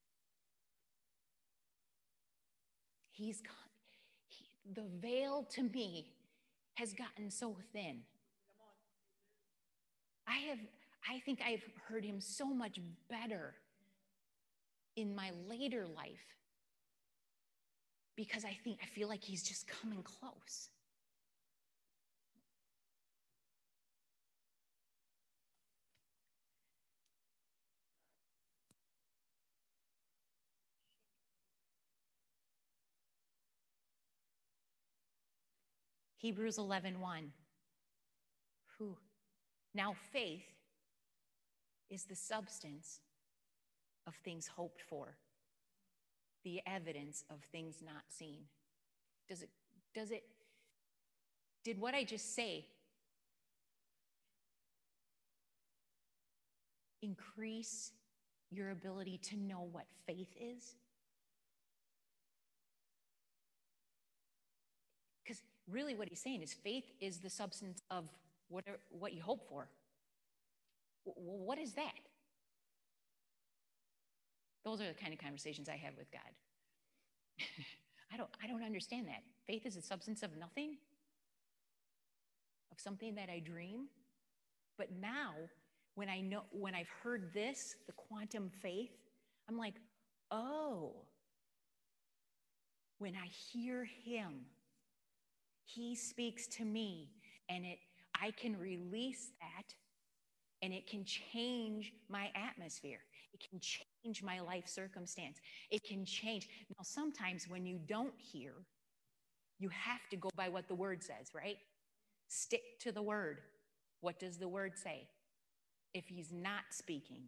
The veil to me has gotten so thin. I think I've heard him so much better in my later life because I feel like he's just coming close. Hebrews 11:1. Now faith is the substance of things hoped for, the evidence of things not seen. Did what I just say increase your ability to know what faith is? Because really what he's saying is faith is the substance of what you hope for. What is that? Those are the kind of conversations I have with God. I don't understand that. Faith is the substance of nothing, of something that I dream. But now, when I've heard this, the quantum faith, I'm like, oh, when I hear him, he speaks to me, and I can release that, and it can change my atmosphere. It can change my life circumstance. It can change. Now, sometimes when you don't hear, you have to go by what the word says, right? Stick to the word. What does the word say? If he's not speaking,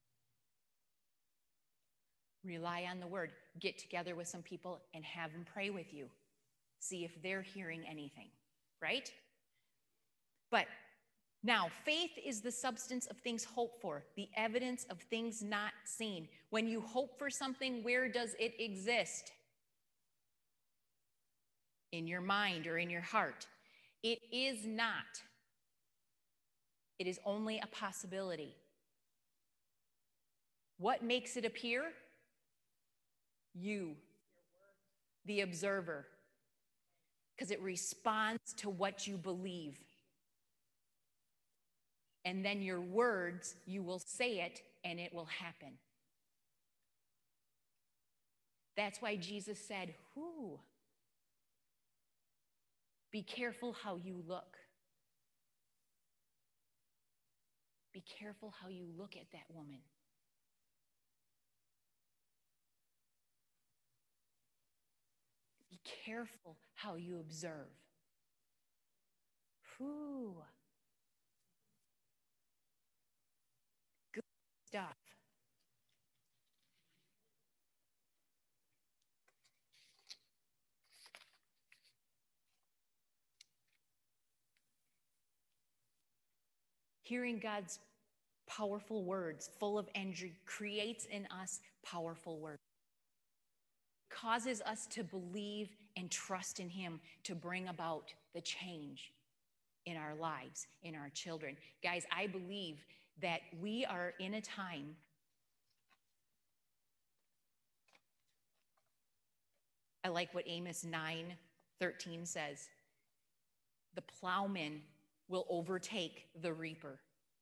rely on the word. Get together with some people and have them pray with you. See if they're hearing anything, right? But now, faith is the substance of things hoped for, the evidence of things not seen. When you hope for something, where does it exist? In your mind or in your heart. It is not. It is only a possibility. What makes it appear? You, the observer, because it responds to what you believe. And then your words, you will say it and it will happen. That's why Jesus said, "Whoo, be careful how you look. Be careful how you look at that woman." Be careful how you observe. Whew. Good stuff. Hearing God's powerful words, full of energy, creates in us powerful words. Causes us to believe and trust in Him to bring about the change in our lives, in our children. Guys, I believe that we are in a time I like what Amos 9:13 says. The plowman will overtake the reaper.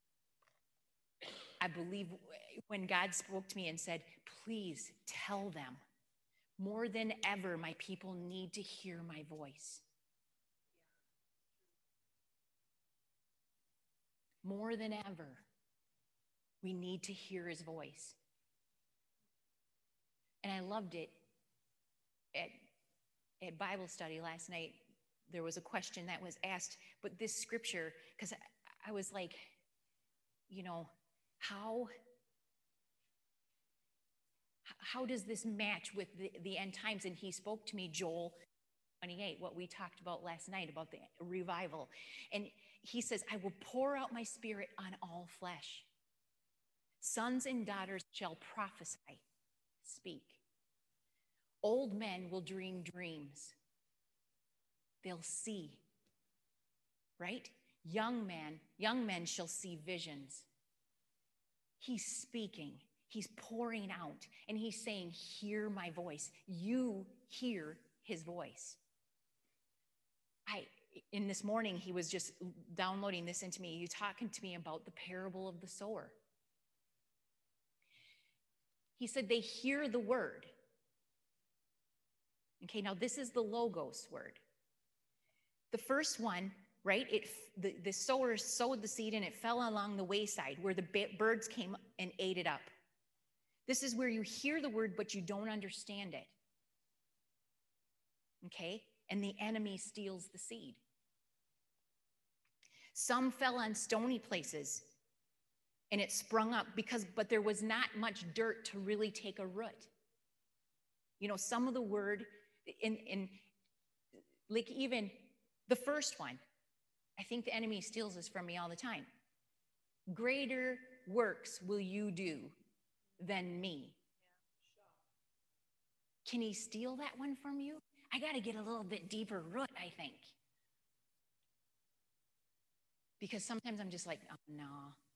I believe when God spoke to me and said, "Please tell them, more than ever, my people need to hear my voice." More than ever, we need to hear His voice. And I loved it at Bible study last night. There was a question that was asked, but this scripture, because I was like, how does this match with the end times? And he spoke to me, Joel 28, what we talked about last night about the revival. And he says, "I will pour out my spirit on all flesh. Sons and daughters shall prophesy, speak. Old men will dream dreams. They'll see," right? Young men shall see visions. He's speaking. He's pouring out. And he's saying, "Hear my voice." You hear His voice. In this morning, he was just downloading this into me. He's talking to me about the parable of the sower. He said they hear the word. Okay, now this is the Logos word. The first one, right? The sower sowed the seed and it fell along the wayside where the birds came and ate it up. This is where you hear the word, but you don't understand it. Okay? And the enemy steals the seed. Some fell on stony places and it sprung up but there was not much dirt to really take a root. Some of the word in like even the first one, I think the enemy steals this from me all the time. Greater works will you do than me. Can he steal that one from you? I got to get a little bit deeper root, I think. Because sometimes I'm just like, "Oh, no,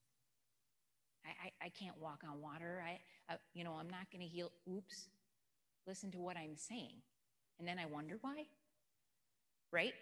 I can't walk on water. I'm not going to heal." Oops, listen to what I'm saying. And then I wonder why, right?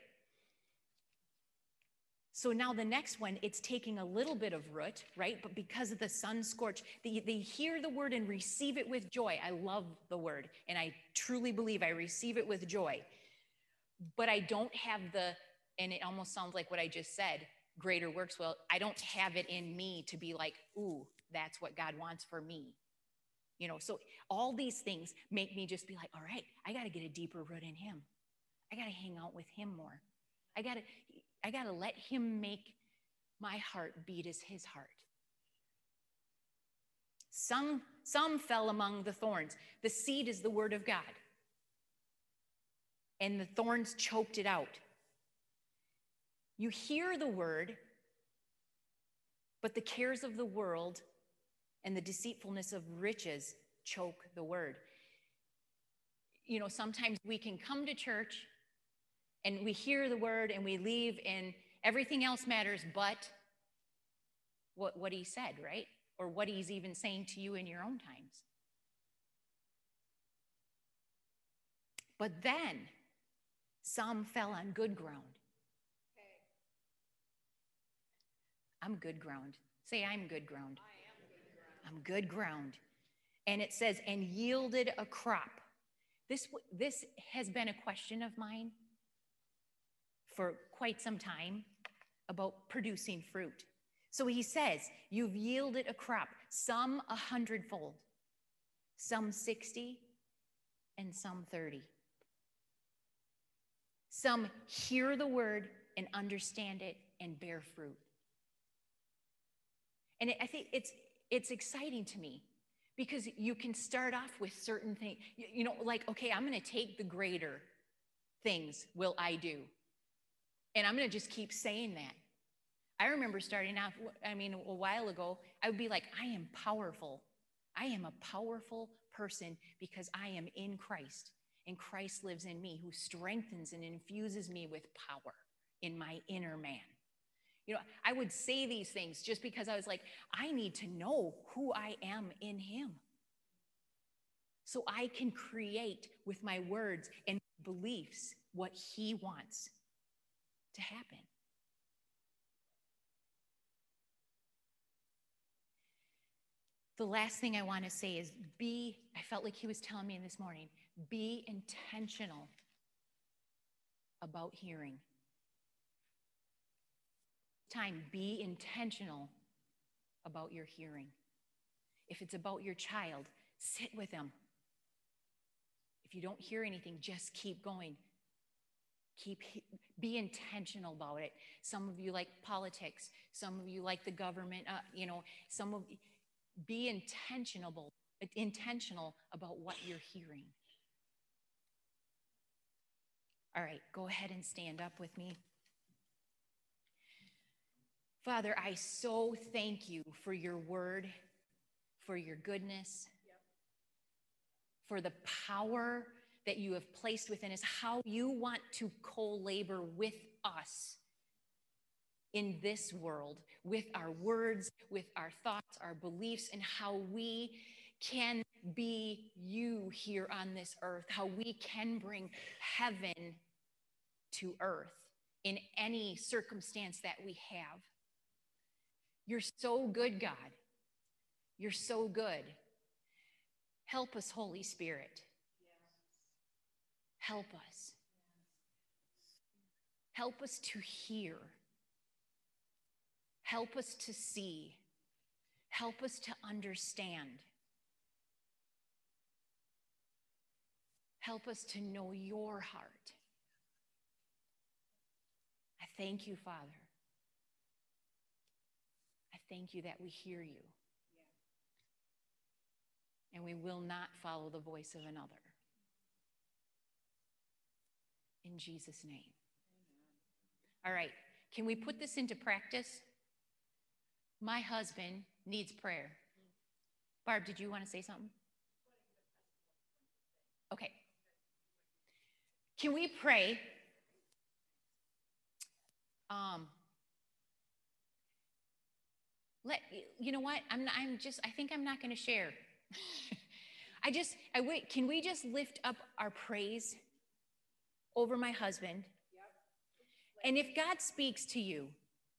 So now the next one, it's taking a little bit of root, right? But because of the sun scorch, they hear the word and receive it with joy. I love the word, and I truly believe I receive it with joy. But I don't have and it almost sounds like what I just said, greater works. Well, I don't have it in me to be like, "Ooh, that's what God wants for me." So all these things make me just be like, all right, I got to get a deeper root in Him. I got to hang out with Him more. I got to let Him make my heart beat as His heart. Some fell among the thorns. The seed is the word of God. And the thorns choked it out. You hear the word, but the cares of the world and the deceitfulness of riches choke the word. Sometimes we can come to church and we hear the word and we leave and everything else matters but what he said, right? Or what he's even saying to you in your own times. But then some fell on good ground. I'm good ground. Say, I'm good ground. I'm good ground. And it says, and yielded a crop. This has been a question of mine for quite some time about producing fruit. So he says, you've yielded a crop, some 100-fold, some 60, and some 30. Some hear the word and understand it and bear fruit. And I think it's exciting to me because you can start off with certain things, like, okay, I'm going to take the greater things will I do. And I'm going to just keep saying that. I remember starting off, a while ago, I would be like, I am powerful. I am a powerful person because I am in Christ. And Christ lives in me, who strengthens and infuses me with power in my inner man. I would say these things just because I was like, I need to know who I am in him. So I can create with my words and beliefs what he wants to happen. The last thing I want to say is I felt like he was telling me this morning, be intentional about hearing. Be intentional about your hearing. If it's about your child, sit with them. If you don't hear anything, just keep going. Be intentional about it. Some of you like politics. Some of you like the government. Be intentional about what you're hearing. All right, go ahead and stand up with me. Father, I so thank you for your word, for your goodness, for the power that you have placed within us, how you want to co-labor with us in this world, with our words, with our thoughts, our beliefs, and how we can be you here on this earth, how we can bring heaven to earth in any circumstance that we have. You're so good, God. You're so good. Help us, Holy Spirit. Help us. Help us to hear. Help us to see. Help us to understand. Help us to know your heart. I thank you, Father. I thank you that we hear you. And we will not follow the voice of another. In Jesus' name. All right, can we put this into practice? My husband needs prayer. Barb, did you want to say something? Okay. Can we pray? You know what? I think I'm not going to share. Can we just lift up our praise over my husband? And if God speaks to you,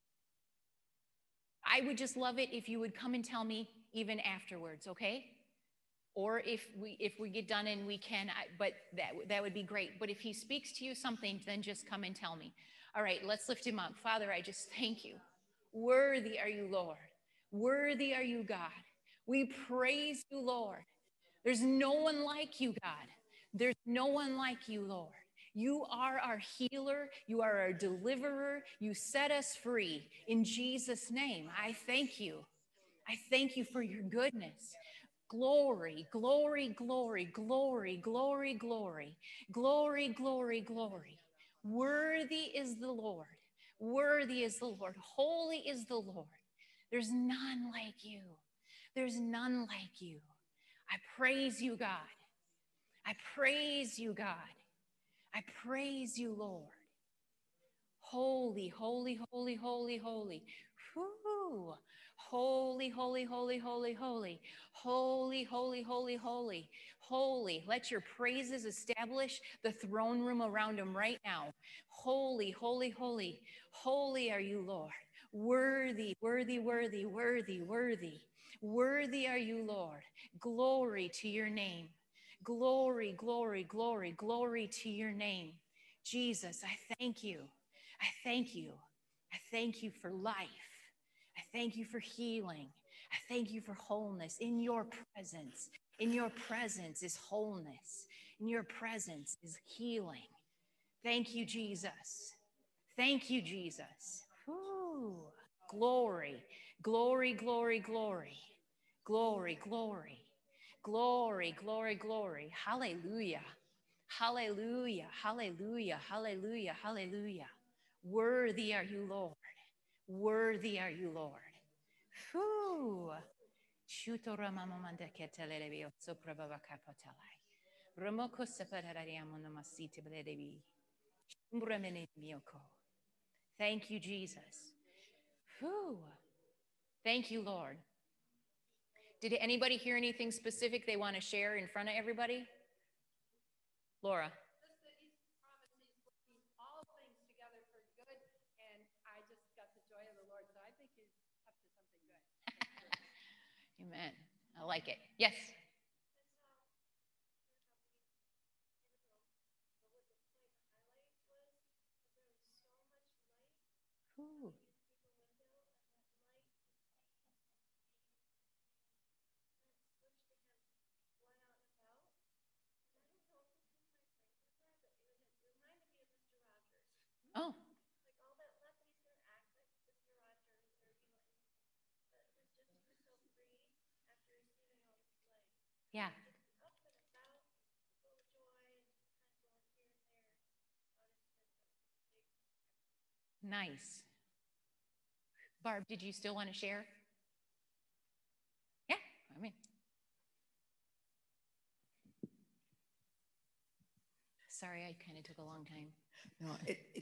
I would just love it if you would come and tell me even afterwards, okay? Or if we get done and we can, but that would be great. But if he speaks to you something, then just come and tell me. All right, let's lift him up. Father, I just thank you. Worthy are you, Lord. Worthy are you, God. We praise you, Lord. There's no one like you, God. There's no one like you, Lord. You are our healer. You are our deliverer. You set us free. In Jesus' name, I thank you. I thank you for your goodness. Glory, glory, glory, glory, glory, glory, glory, glory, glory. Worthy is the Lord. Worthy is the Lord. Holy is the Lord. There's none like you. There's none like you. I praise you, God. I praise you, God. I praise you, Lord. Holy, holy, holy, holy, holy. Whoo. Holy, holy, holy, holy, holy. Holy, holy, holy, holy. Holy. Let your praises establish the throne room around him right now. Holy, holy, holy. Holy are you, Lord. Worthy, worthy, worthy, worthy, worthy. Worthy are you, Lord. Glory to your name. Glory, glory, glory, glory to your name. Jesus, I thank you. I thank you. I thank you for life. I thank you for healing. I thank you for wholeness. In your presence is wholeness. In your presence is healing. Thank you, Jesus. Thank you, Jesus. Ooh, glory, glory, glory, glory, glory, glory, glory, glory, glory. Hallelujah. Hallelujah. Hallelujah. Hallelujah. Hallelujah. Worthy are you, Lord. Worthy are you, Lord. Whew. Thank you, Jesus. Whew. Thank you, Lord. Did anybody hear anything specific they want to share in front of everybody? Laura. Just that he's promised he's working all things together for good, and I just got the joy of the Lord, so I think he's up to something good. Amen. I like it. Yes. Ooh. Oh. Yeah. Nice. Barb, did you still want to share? Yeah, I mean. Sorry, I kind of took a long time. No,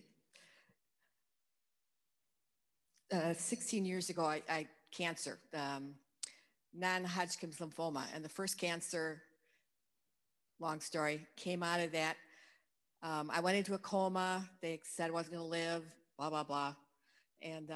16 years ago, I cancer, non-Hodgkin's lymphoma, and the first cancer, long story, came out of that. I went into a coma. They said I wasn't going to live, blah, blah, blah. And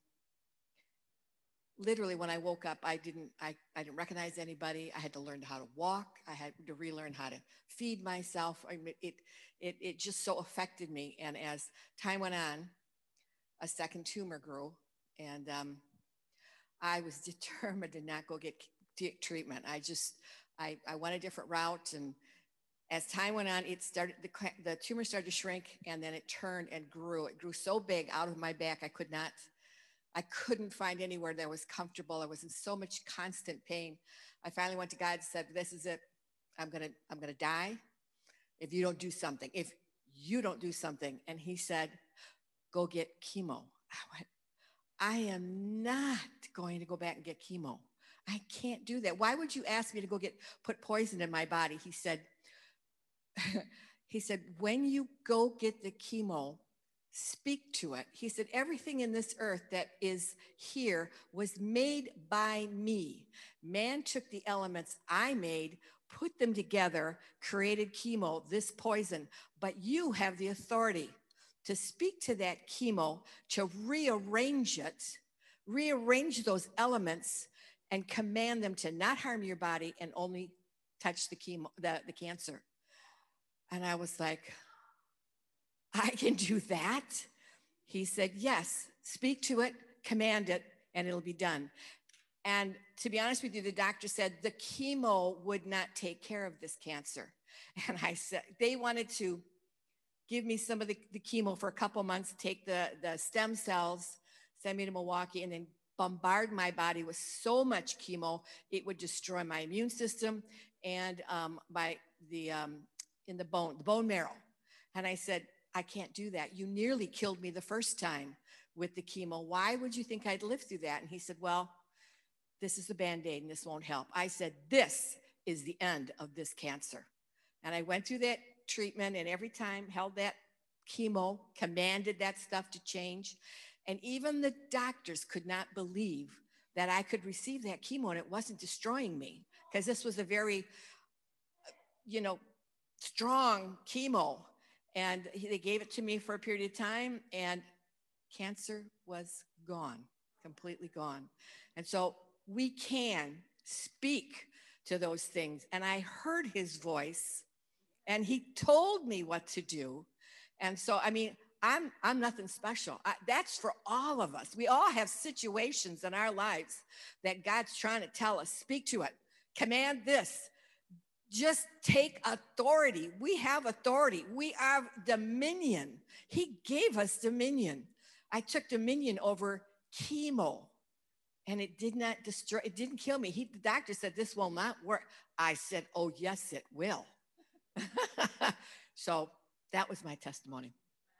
literally when I woke up, I didn't recognize anybody. I had to learn how to walk. I had to relearn how to feed myself. I mean, it just so affected me. And as time went on, a second tumor grew, and I was determined to not go get treatment. I went a different route, and as time went on, the tumor started to shrink, and then it turned and grew. It grew so big out of my back, I couldn't find anywhere that was comfortable. I was in so much constant pain. I finally went to God and said, "This is it. I'm gonna die if you don't do something. If you don't do something." And he said, "Go get chemo." I went, "I am not going to go back and get chemo. I can't do that. Why would you ask me to go put poison in my body?" He said, "When you go get the chemo, speak to it." He said, "Everything in this earth that is here was made by me. Man took the elements I made, put them together, created chemo, this poison, but you have the authority to speak to that chemo, to rearrange those elements, and command them to not harm your body and only touch the cancer." And I was like, "I can do that?" He said, "Yes, speak to it, command it, and it'll be done." And to be honest with you, the doctor said the chemo would not take care of this cancer. And I said, they wanted to give me some of the chemo for a couple months, take the stem cells, send me to Milwaukee, and then bombard my body with so much chemo, it would destroy my immune system and in the bone marrow. And I said, "I can't do that. You nearly killed me the first time with the chemo. Why would you think I'd live through that?" And he said, "Well, this is the Band-Aid and this won't help." I said, "This is the end of this cancer." And I went through that treatment, and every time held that chemo, commanded that stuff to change. And even the doctors could not believe that I could receive that chemo and it wasn't destroying me, because this was a very, strong chemo. And they gave it to me for a period of time, and Cancer was gone, completely gone. And so we can speak to those things. And I heard his voice, and he told me what to do. And so, I mean, I'm nothing special. That's for all of us. We all have situations in our lives that God's trying to tell us, speak to it, command this. Just take authority. We have authority. We have dominion. He gave us dominion. I took dominion over chemo, and it did not destroy, it didn't kill me. The doctor said, this will not work. I said, oh, yes, it will. So that was my testimony.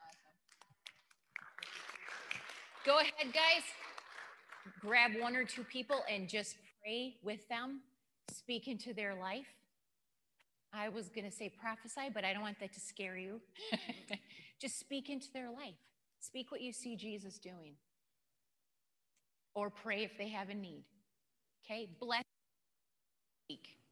Go ahead, guys. Grab one or two people and just pray with them. Speak into their life. I was going to say prophesy, but I don't want that to scare you. Just speak into their life. Speak what you see Jesus doing. Or pray if they have a need. Okay? Bless. Speak.